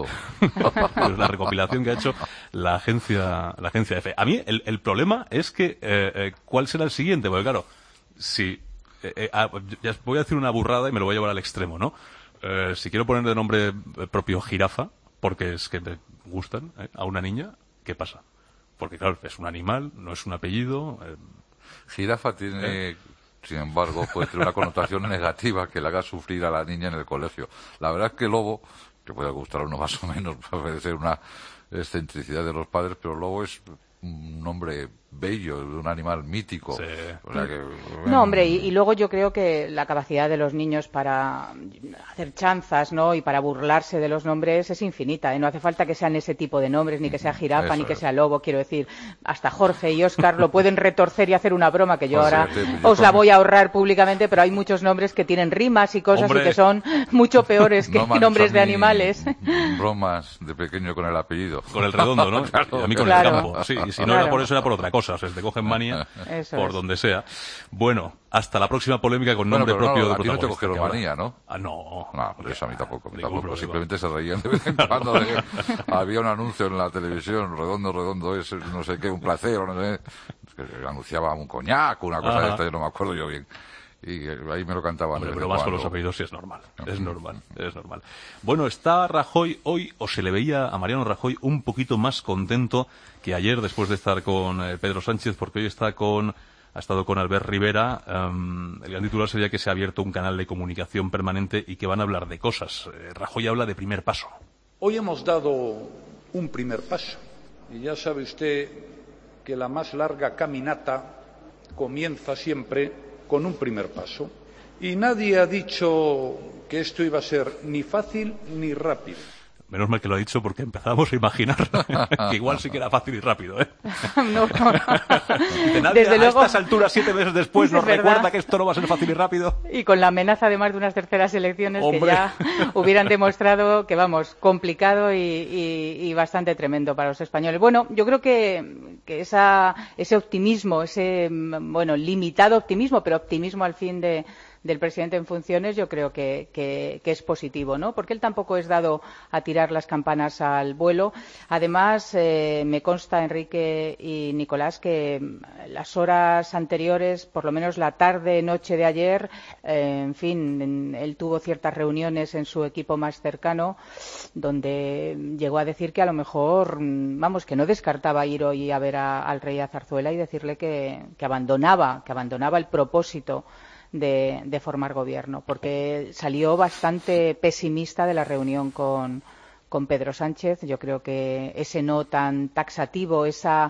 Pues la recopilación que ha hecho la agencia la agencia F. A mí el, el problema es que, eh, eh, ¿cuál será el siguiente? Porque claro, si... Eh, eh, ah, ya voy a decir una burrada y me lo voy a llevar al extremo, ¿no? Eh, si quiero poner de nombre propio Jirafa, porque es que me gustan, ¿eh? A una niña, ¿qué pasa? Porque claro, es un animal, no es un apellido. Eh... Jirafa tiene... ¿Eh? Sin embargo, puede tener una connotación negativa que le haga sufrir a la niña en el colegio. La verdad es que Lobo, que puede gustar a uno más o menos, puede ser una excentricidad de los padres, pero Lobo es un nombre bello, de un animal mítico. Sí. O sea que, no, hombre, y, y luego yo creo que la capacidad de los niños para hacer chanzas, ¿no?, y para burlarse de los nombres es infinita, ¿eh? No hace falta que sean ese tipo de nombres, ni que sea Jirafa, Eso ni que es. sea Lobo, quiero decir. Hasta Jorge y Óscar lo pueden retorcer y hacer una broma que yo Pues ahora fíjate, yo os la con- voy a ahorrar públicamente, pero hay muchos nombres que tienen rimas y cosas Hombre. y que son mucho peores que No me han nombres hecho de a mí animales. bromas de pequeño con el apellido. Con el redondo, ¿no? Claro. Y a mí con Claro. el campo. Sí, y si no Claro. era por eso, era por otra cosa. O sea, se te cogen manía Eso por es. donde sea. Bueno, hasta la próxima polémica con Bueno, nombre pero no, propio a de ti no te protagonista, cogieron que ahora- manía, ¿no? Ah, no. No, por eso a mí tampoco. a mí Ningún tampoco. problema. Simplemente se reían de vez en cuando. de- había un anuncio en la televisión, redondo, redondo, es no sé qué, un placer, o no sé, que anunciaba un coñac, una cosa Ajá. de esta, yo no me acuerdo yo bien. Y eh, ahí me lo cantaban. Hombre, de vez pero en más con cuando. los apellidos sí es normal. Es normal, es normal. Bueno, está Rajoy hoy, o se le veía a Mariano Rajoy un poquito más contento que ayer después de estar con eh, Pedro Sánchez, porque hoy está con, ha estado con Albert Rivera. Um, el gran titular sería que se ha abierto un canal de comunicación permanente y que van a hablar de cosas. Eh, Rajoy habla de primer paso. Hoy hemos dado un primer paso y ya sabe usted que la más larga caminata comienza siempre con un primer paso. Y nadie ha dicho que esto iba a ser ni fácil ni rápido. Menos mal que lo ha dicho porque empezamos a imaginar que igual sí que era fácil y rápido, ¿eh? No. Dice, nadie Desde a luego- estas alturas, siete meses después, Es nos verdad. recuerda que esto no va a ser fácil y rápido. Y con la amenaza además de unas terceras elecciones que Hombre. ya hubieran demostrado que, vamos, complicado y, y- y bastante tremendo para los españoles. Bueno, yo creo que, que esa, ese optimismo, ese, mm, bueno, limitado optimismo, pero optimismo al fin de del presidente en funciones, yo creo que, que, que es positivo, ¿no? Porque él tampoco es dado a tirar las campanas al vuelo. Además, eh, me consta, Enrique y Nicolás, que mm, las horas anteriores, por lo menos la tarde, noche de ayer, eh, en fin, en- él tuvo ciertas reuniones en su equipo más cercano, donde llegó a decir que a lo mejor, mm, vamos, que no descartaba ir hoy a ver a- al rey a Zarzuela y decirle que, que abandonaba, que abandonaba el propósito de, de formar gobierno, porque salió bastante pesimista de la reunión con, con Pedro Sánchez. Yo creo que ese no tan taxativo, esa,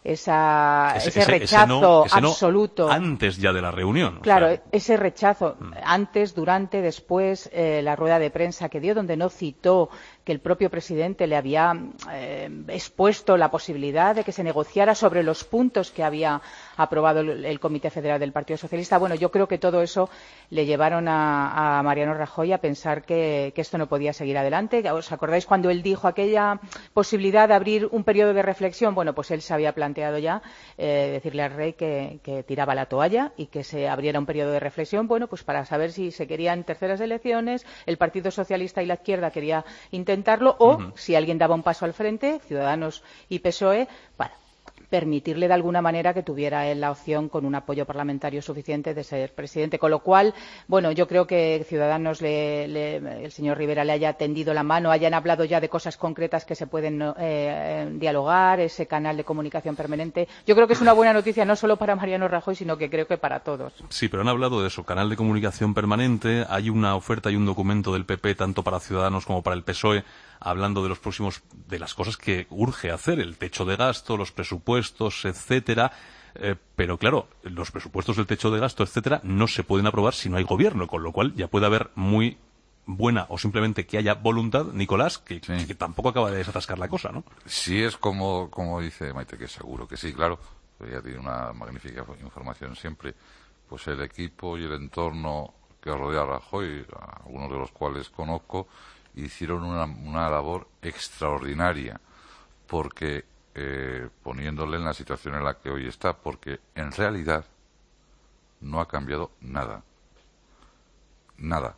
esa, ese, ese- ese rechazo no- ese no absoluto. antes ya de la reunión. o Claro, sea, ese rechazo, antes, durante, después, eh, la rueda de prensa que dio, donde no citó que el propio presidente le había eh, expuesto la posibilidad de que se negociara sobre los puntos que había aprobado el, el Comité Federal del Partido Socialista. Bueno, yo creo que todo eso le llevaron a, a Mariano Rajoy a pensar que, que esto no podía seguir adelante. ¿Os acordáis cuando él dijo aquella posibilidad de abrir un periodo de reflexión? Bueno, pues él se había planteado ya eh, decirle al rey que, que tiraba la toalla y que se abriera un periodo de reflexión, bueno, pues para saber si se querían terceras elecciones, el Partido Socialista y la izquierda quería intentarlo, o Ujú. si alguien daba un paso al frente, Ciudadanos y P S O E, para permitirle de alguna manera que tuviera él la opción con un apoyo parlamentario suficiente de ser presidente. Con lo cual, bueno, yo creo que Ciudadanos, le, le, el señor Rivera le haya tendido la mano, hayan hablado ya de cosas concretas que se pueden eh, dialogar, ese canal de comunicación permanente. Yo creo que es una buena noticia no solo para Mariano Rajoy, sino que creo que para todos. Sí, pero han hablado de su canal de comunicación permanente. Hay una oferta y un documento del P P, tanto para Ciudadanos como para el P S O E, hablando de los próximos, de las cosas que urge hacer, el techo de gasto, los presupuestos, etcétera. Eh, pero claro, los presupuestos del techo de gasto, etcétera, no se pueden aprobar si no hay gobierno, con lo cual ya puede haber muy buena o simplemente que haya voluntad, Nicolás, que, que tampoco acaba de desatascar la cosa, ¿no? Si es como, como dice Maite, que seguro que sí, claro, ella tiene una magnífica información siempre, pues el equipo y el entorno que rodea a Rajoy, algunos de los cuales conozco, hicieron una, una labor extraordinaria, porque eh, poniéndole en la situación en la que hoy está, porque en realidad no ha cambiado nada. Nada.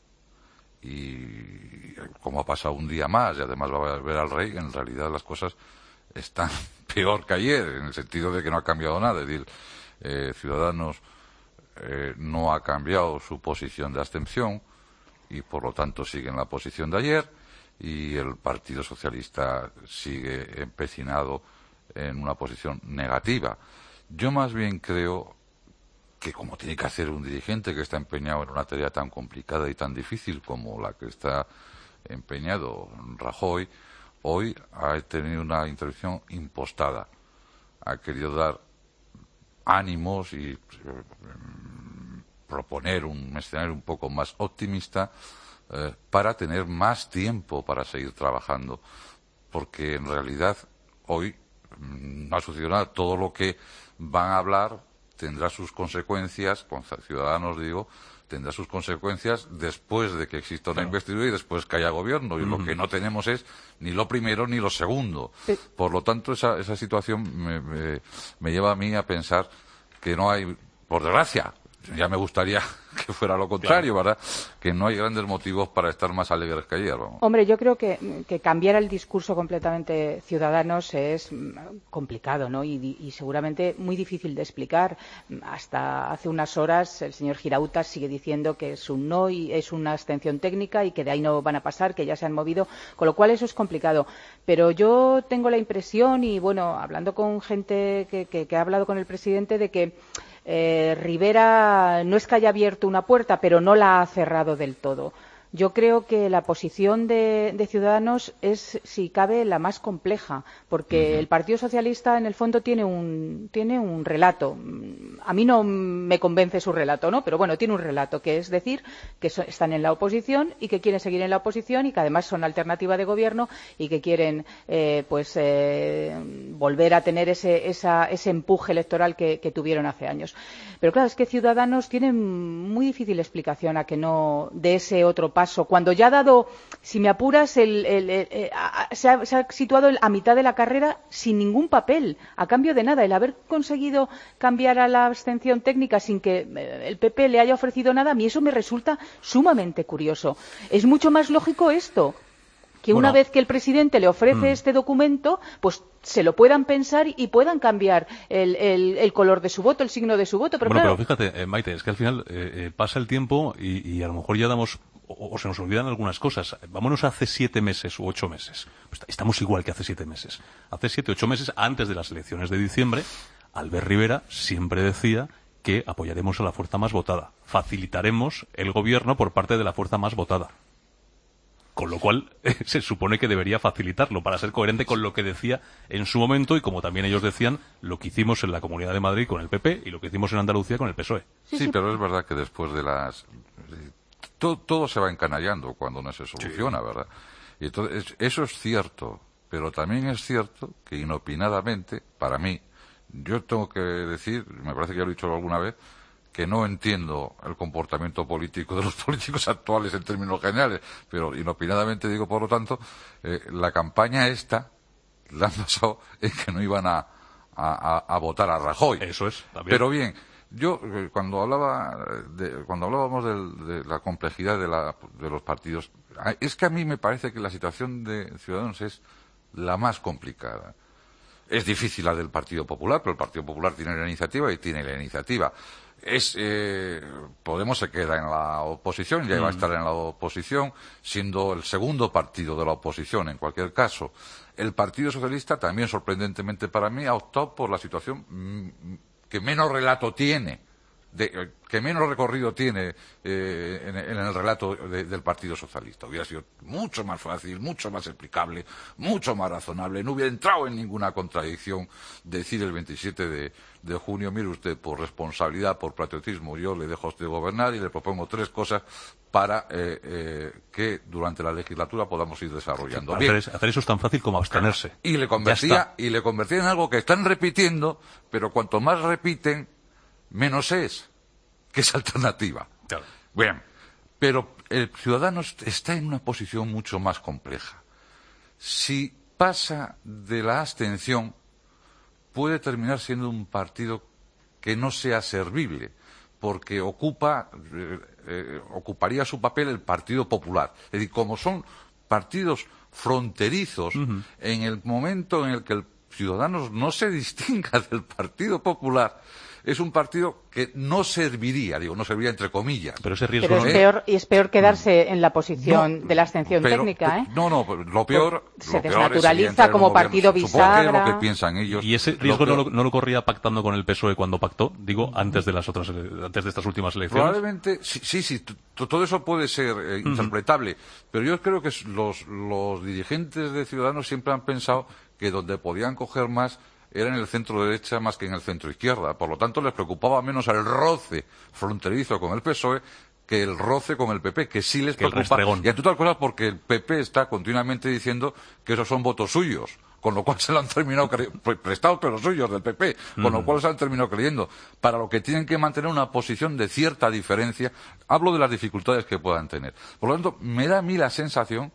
Y como ha pasado un día más y además va a ver al rey, en realidad las cosas están peor que ayer, en el sentido de que no ha cambiado nada. Es decir, eh, Ciudadanos eh, no ha cambiado su posición de abstención y por lo tanto sigue en la posición de ayer, y el Partido Socialista sigue empecinado en una posición negativa. Yo más bien creo que, como tiene que hacer un dirigente que está empeñado en una tarea tan complicada y tan difícil como la que está empeñado Rajoy, hoy ha tenido una intervención impostada. Ha querido dar ánimos y eh, proponer un escenario un poco más optimista eh, para tener más tiempo para seguir trabajando. Porque en realidad hoy mm, no ha sucedido nada. Todo lo que van a hablar tendrá sus consecuencias, con Ciudadanos digo, tendrá sus consecuencias después de que exista una claro. investidura y después que haya gobierno. Y uh-huh. lo que no tenemos es ni lo primero ni lo segundo. Sí. Por lo tanto, esa, esa situación me, me, me lleva a mí a pensar que no hay, por desgracia, ya me gustaría que fuera lo contrario, claro. ¿verdad? Que no hay grandes motivos para estar más alegres que ayer. Vamos. Hombre, yo creo que, que cambiar el discurso completamente Ciudadanos es complicado, ¿no? Y, y seguramente muy difícil de explicar. Hasta hace unas horas el señor Girautas sigue diciendo que es un no y es una abstención técnica y que de ahí no van a pasar, que ya se han movido, con lo cual eso es complicado. Pero yo tengo la impresión, y bueno, hablando con gente que, que, que ha hablado con el presidente, de que Eh, Rivera no es que haya abierto una puerta, pero no la ha cerrado del todo. Yo creo que la posición de, de Ciudadanos es, si cabe, la más compleja, porque uh-huh. el Partido Socialista, en el fondo, tiene un, tiene un relato. A mí no me convence su relato, ¿no? Pero bueno, tiene un relato, que es decir que so, están en la oposición y que quieren seguir en la oposición y que además son alternativa de gobierno y que quieren eh, pues eh, volver a tener ese, esa, ese empuje electoral que, que tuvieron hace años. Pero claro, es que Ciudadanos tiene muy difícil explicación a que no dé ese otro paso. Cuando ya ha dado, si me apuras, el, el, el, el, a, se, ha, se ha situado a mitad de la carrera sin ningún papel, a cambio de nada. El haber conseguido cambiar a la abstención técnica sin que el P P le haya ofrecido nada, a mí eso me resulta sumamente curioso. Es mucho más lógico esto, que una bueno, vez que el presidente le ofrece mm. este documento, pues se lo puedan pensar y puedan cambiar el, el, el color de su voto, el signo de su voto. Pero bueno, claro, pero fíjate, eh, Maite, es que al final eh, eh, pasa el tiempo y, y a lo mejor ya damos, o, o se nos olvidan algunas cosas. Vámonos a hace siete meses u ocho meses. Pues estamos igual que hace siete meses. Hace siete, ocho meses, antes de las elecciones de diciembre, Albert Rivera siempre decía que apoyaremos a la fuerza más votada. Facilitaremos el gobierno por parte de la fuerza más votada. Con lo cual, eh, se supone que debería facilitarlo para ser coherente con lo que decía en su momento y como también ellos decían, lo que hicimos en la Comunidad de Madrid con el P P y lo que hicimos en Andalucía con el P S O E. Sí, sí, pero es verdad que después de las... Todo, todo se va encanallando cuando no se soluciona, sí. ¿verdad? Y entonces, eso es cierto, pero también es cierto que inopinadamente, para mí, yo tengo que decir, me parece que ya lo he dicho alguna vez, que no entiendo el comportamiento político de los políticos actuales en términos generales, pero inopinadamente digo, por lo tanto, eh, la campaña esta la han pasado en que no iban a, a, a votar a Rajoy. Eso es, también. Pero bien, yo eh, cuando hablaba de, cuando hablábamos de, de la complejidad de, la, de los partidos, es que a mí me parece que la situación de Ciudadanos es la más complicada. Es difícil la del Partido Popular, pero el Partido Popular tiene la iniciativa y tiene la iniciativa. Es eh, Podemos se queda en la oposición, ya mm. va a estar en la oposición, siendo el segundo partido de la oposición en cualquier caso. El Partido Socialista, también sorprendentemente para mí, ha optado por la situación mm, que menos relato tiene, de, que menos recorrido tiene eh, en, en el relato de, del Partido Socialista. Hubiera sido mucho más fácil, mucho más explicable, mucho más razonable, no hubiera entrado en ninguna contradicción decir el veintisiete de, de junio, mire usted, por responsabilidad, por patriotismo, yo le dejo a usted gobernar y le propongo tres cosas para eh, eh, que durante la legislatura podamos ir desarrollando. Sí, Bien. Hacer, hacer eso es tan fácil como abstenerse. Y le convertía, y le convertía en algo que están repitiendo, pero cuanto más repiten, menos es, que es alternativa. Claro. Bien, pero el ciudadano está en una posición mucho más compleja. Si pasa de la abstención, puede terminar siendo un partido que no sea servible, porque ocupa, eh, eh, ocuparía su papel el Partido Popular. Es decir, como son partidos fronterizos, uh-huh. en el momento en el que el Ciudadanos no se distinga del Partido Popular, es un partido que no serviría, digo, no serviría entre comillas. Pero ese riesgo... Pero es, ¿eh? peor, y es peor quedarse en la posición no, de la abstención pero, técnica, ¿eh? No, no, lo peor... Se lo desnaturaliza peor es como partido bisagra. Supongo que es lo que piensan ellos. ¿Y ese riesgo no lo, no lo corría pactando con el P S O E cuando pactó? Digo, antes de las otras, antes de estas últimas elecciones. Probablemente, sí, sí, sí todo eso puede ser eh, uh-huh. interpretable, pero yo creo que los, los dirigentes de Ciudadanos siempre han pensado que donde podían coger más era en el centro derecha más que en el centro izquierda. Por lo tanto, les preocupaba menos el roce fronterizo con el P S O E que el roce con el P P, que sí les que preocupa. Y entre otras cosas porque el P P está continuamente diciendo que esos son votos suyos, con lo cual se lo han terminado cre- prestados, pero suyos del P P, con mm. lo cual se han terminado creyendo. Para lo que tienen que mantener una posición de cierta diferencia, hablo de las dificultades que puedan tener. Por lo tanto, me da a mí la sensación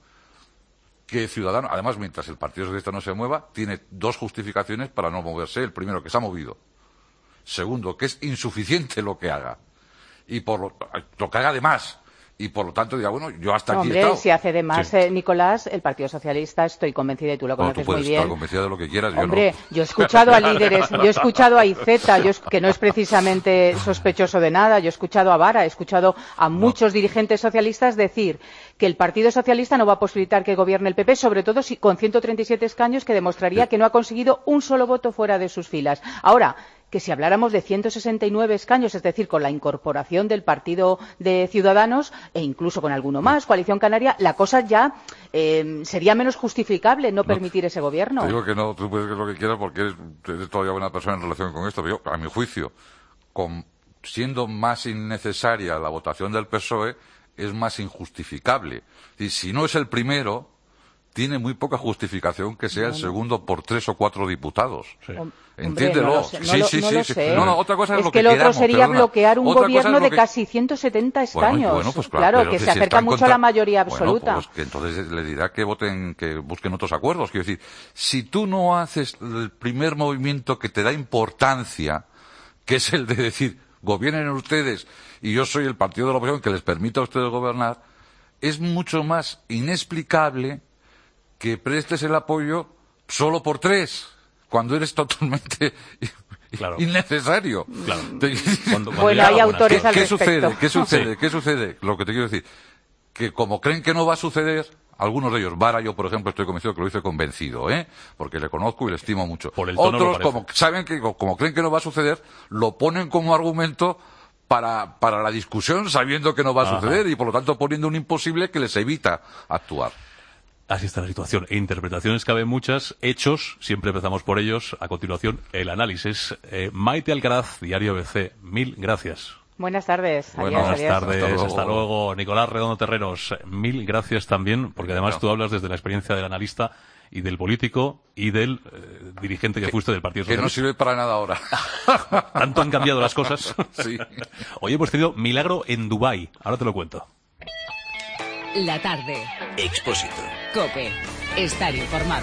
que Ciudadanos, además, mientras el Partido Socialista no se mueva, tiene dos justificaciones para no moverse. El primero, que se ha movido. Segundo, que es insuficiente lo que haga. Y por lo, lo que haga de más. Y por lo tanto, diga, bueno, yo hasta no, aquí hombre, he estado. si hace de más, sí. eh, Nicolás, el Partido Socialista, estoy convencida, y tú lo conoces no, tú puedes muy bien. Estar convencida de lo que quieras, hombre, yo no. yo he escuchado a líderes, yo he escuchado a Iceta, yo, que no es precisamente sospechoso de nada, yo he escuchado a Vara, he escuchado a muchos no. dirigentes socialistas decir que el Partido Socialista no va a posibilitar que gobierne el P P, sobre todo si con ciento treinta y siete escaños, que demostraría sí. que no ha conseguido un solo voto fuera de sus filas. Ahora, que si habláramos de ciento sesenta y nueve escaños, es decir, con la incorporación del Partido de Ciudadanos, e incluso con alguno más, Coalición Canaria, la cosa ya eh, sería menos justificable no, no permitir ese gobierno. Te digo que no, tú puedes decir lo que quieras porque eres, eres todavía buena persona en relación con esto, pero yo, a mi juicio, con, siendo más innecesaria la votación del P S O E, es más injustificable. Y si no es el primero, tiene muy poca justificación que sea el segundo por tres o cuatro diputados. Sí. Entiéndelo. No sé, no sí, lo, sí, no sí, lo sí. Sé. No, no, otra cosa es, es lo que, que lo otro queramos, sería perdona. bloquear un otra gobierno de que... casi ciento setenta escaños. Bueno, bueno, pues claro, claro que se si acerca mucho contra... a la mayoría absoluta. Bueno, pues que entonces le dirá que voten, que busquen otros acuerdos. Quiero decir, si tú no haces el primer movimiento que te da importancia, que es el de decir, gobiernen ustedes y yo soy el partido de la oposición que les permita a ustedes gobernar, es mucho más inexplicable que prestes el apoyo solo por tres, cuando eres totalmente claro. innecesario. Claro. Cuando, cuando bueno, hay autores ¿Qué, al ¿qué respecto. sucede? ¿Qué sucede? Sí. ¿Qué sucede? Lo que te quiero decir, que como creen que no va a suceder, algunos de ellos, Vara, yo por ejemplo estoy convencido que lo hice convencido, ¿eh? Porque le conozco y le estimo mucho. Por el tono Otros, como saben que, como creen que no va a suceder, lo ponen como argumento para, para la discusión, sabiendo que no va a Ajá. suceder y por lo tanto poniendo un imposible que les evita actuar. Así está la situación. E interpretaciones caben muchas. Hechos, siempre empezamos por ellos. A continuación, el análisis. Eh, Maite Alcaraz, Diario B C. Mil gracias. Buenas tardes. Buenas adiós, tardes. adiós. Hasta luego. Hasta luego. Nicolás Redondo Terreros. Mil gracias también, porque además no. tú hablas desde la experiencia del analista y del político y del eh, dirigente que, que fuiste del Partido Socialista. Que no sirve para nada ahora. Tanto han cambiado las cosas. Sí. Hoy hemos tenido milagro en Dubái. Ahora te lo cuento. La tarde. Expósito. COPE. Estar informado.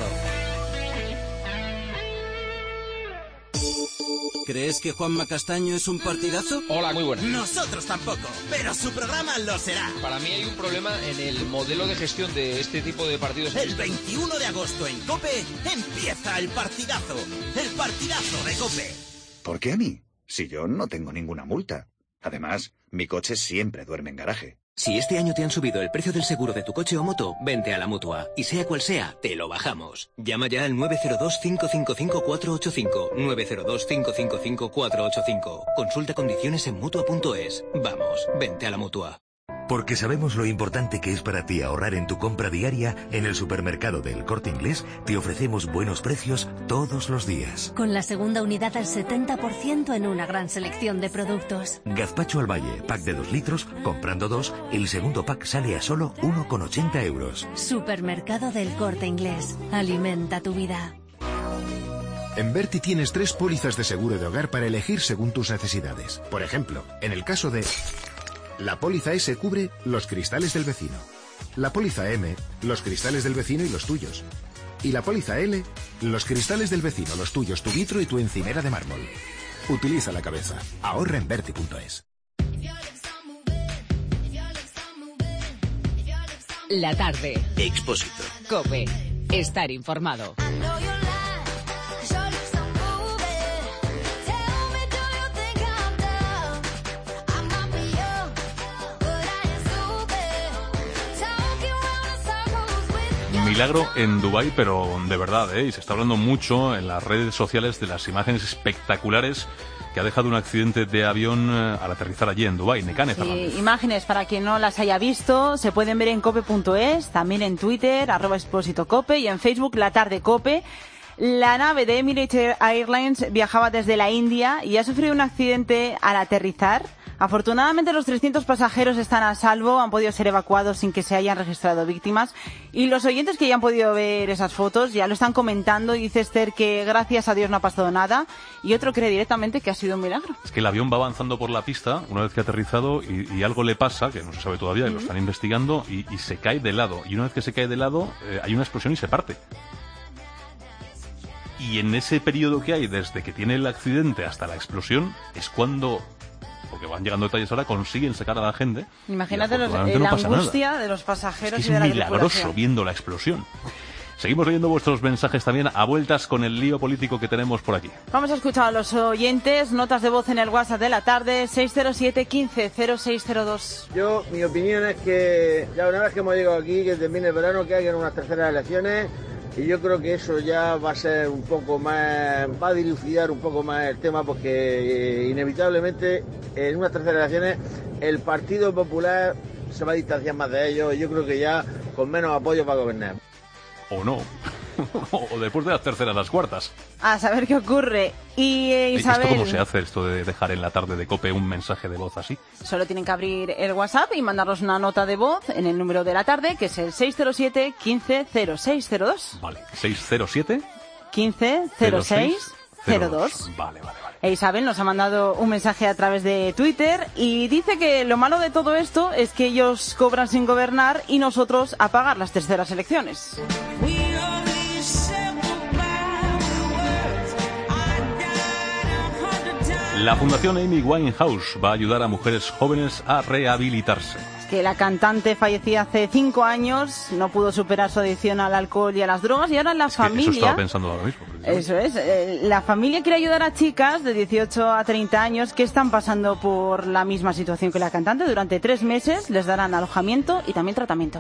¿Crees que Juanma Castaño es un partidazo? Hola, muy buenas. Nosotros tampoco, pero su programa lo será. Para mí hay un problema en el modelo de gestión de este tipo de partidos. El veintiuno de agosto en COPE empieza el partidazo. El partidazo de COPE. ¿Por qué a mí? Si yo no tengo ninguna multa. Además, mi coche siempre duerme en garaje. Si este año te han subido el precio del seguro de tu coche o moto, vente a la Mutua. Y sea cual sea, te lo bajamos. Llama ya al nueve cero dos, cinco cinco cinco, cuatro ocho cinco. nueve cero dos, cinco cinco cinco, cuatro ocho cinco. Consulta condiciones en Mutua punto es. Vamos, vente a la Mutua. Porque sabemos lo importante que es para ti ahorrar en tu compra diaria, en el supermercado del Corte Inglés te ofrecemos buenos precios todos los días. Con la segunda unidad al setenta por ciento en una gran selección de productos. Gazpacho al Valle, pack de dos litros, comprando dos, el segundo pack sale a solo uno con ochenta euros. Supermercado del Corte Inglés. Alimenta tu vida. En Berti tienes tres pólizas de seguro de hogar para elegir según tus necesidades. Por ejemplo, en el caso de... La póliza S cubre los cristales del vecino. La póliza M, los cristales del vecino y los tuyos. ¿Y la póliza L? Los cristales del vecino, los tuyos, tu vitro y tu encimera de mármol. Utiliza la cabeza. Ahorra en Berti punto es. La tarde. Expósito. COPE. Estar informado. Milagro en Dubái, pero de verdad, ¿eh? Y se está hablando mucho en las redes sociales de las imágenes espectaculares que ha dejado un accidente de avión al aterrizar allí en Dubái. Nekane Fernández. Sí, imágenes, para quien no las haya visto, se pueden ver en cope punto es, también en Twitter, arroba expósito cope, y en Facebook, La Tarde Cope. La nave de Emirates Airlines viajaba desde la India y ha sufrido un accidente al aterrizar. Afortunadamente los trescientos pasajeros están a salvo, han podido ser evacuados sin que se hayan registrado víctimas. Y los oyentes que ya han podido ver esas fotos ya lo están comentando, y dice Esther que gracias a Dios no ha pasado nada, y otro cree directamente que ha sido un milagro. Es que el avión va avanzando por la pista una vez que ha aterrizado y, y algo le pasa, que no se sabe todavía, y lo están investigando, y, y se cae de lado. Y una vez que se cae de lado eh, hay una explosión y se parte. Y en ese periodo que hay desde que tiene el accidente hasta la explosión es cuando, porque van llegando detalles ahora, consiguen sacar a la gente. Imagínate los, eh, no la pasa angustia nada. de los pasajeros. Es que y de la es milagroso viendo la explosión. Seguimos leyendo vuestros mensajes también a vueltas con el lío político que tenemos por aquí. Vamos a escuchar a los oyentes, notas de voz en el WhatsApp de la tarde, seis cero siete, quince, cero seis cero dos. Yo, mi opinión es que ya una vez que hemos llegado aquí, que termine el verano, que hagan unas terceras elecciones. Y yo creo que eso ya va a ser un poco más, va a dilucidar un poco más el tema, porque eh, inevitablemente en unas terceras elecciones el Partido Popular se va a distanciar más de ellos, y yo creo que ya con menos apoyo va a gobernar. O no. O después de las terceras, las cuartas. A saber qué ocurre. Y eh, Isabel... ¿Esto cómo se hace, esto de dejar en la tarde de COPE un mensaje de voz así? Solo tienen que abrir el WhatsApp y mandarnos una nota de voz en el número de la tarde, que es el seis cero siete, quince, cero seis cero dos. Vale, seis cero siete... quince, cero seis cero dos. Vale, vale, vale. E Isabel nos ha mandado un mensaje a través de Twitter y dice que lo malo de todo esto es que ellos cobran sin gobernar y nosotros a pagar las terceras elecciones. La Fundación Amy Winehouse va a ayudar a mujeres jóvenes a rehabilitarse. Que la cantante fallecía hace cinco años, no pudo superar su adicción al alcohol y a las drogas, y ahora la es que familia... Eso estaba pensando ahora mismo. Eso es. Eh, la familia quiere ayudar a chicas de dieciocho a treinta años que están pasando por la misma situación que la cantante. Durante tres meses les darán alojamiento y también tratamiento.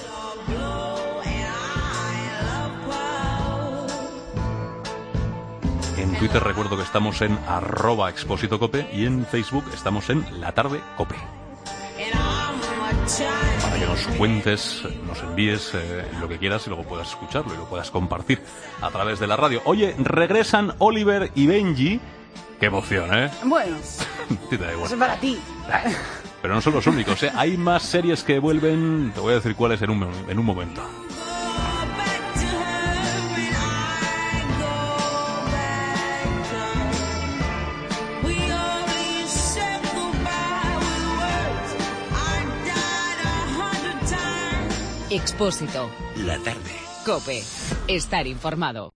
En Twitter recuerdo que estamos en arroba expósito cope y en Facebook estamos en La Tarde Cope. Para que nos cuentes, nos envíes eh, lo que quieras y luego puedas escucharlo y lo puedas compartir a través de la radio. Oye, regresan Oliver y Benji. Qué emoción, ¿eh? Bueno, Te da igual. eso es para ti. Pero no son los únicos, ¿eh? Hay más series que vuelven, te voy a decir cuáles en un, en un momento. Expósito. La tarde. COPE. Estar informado.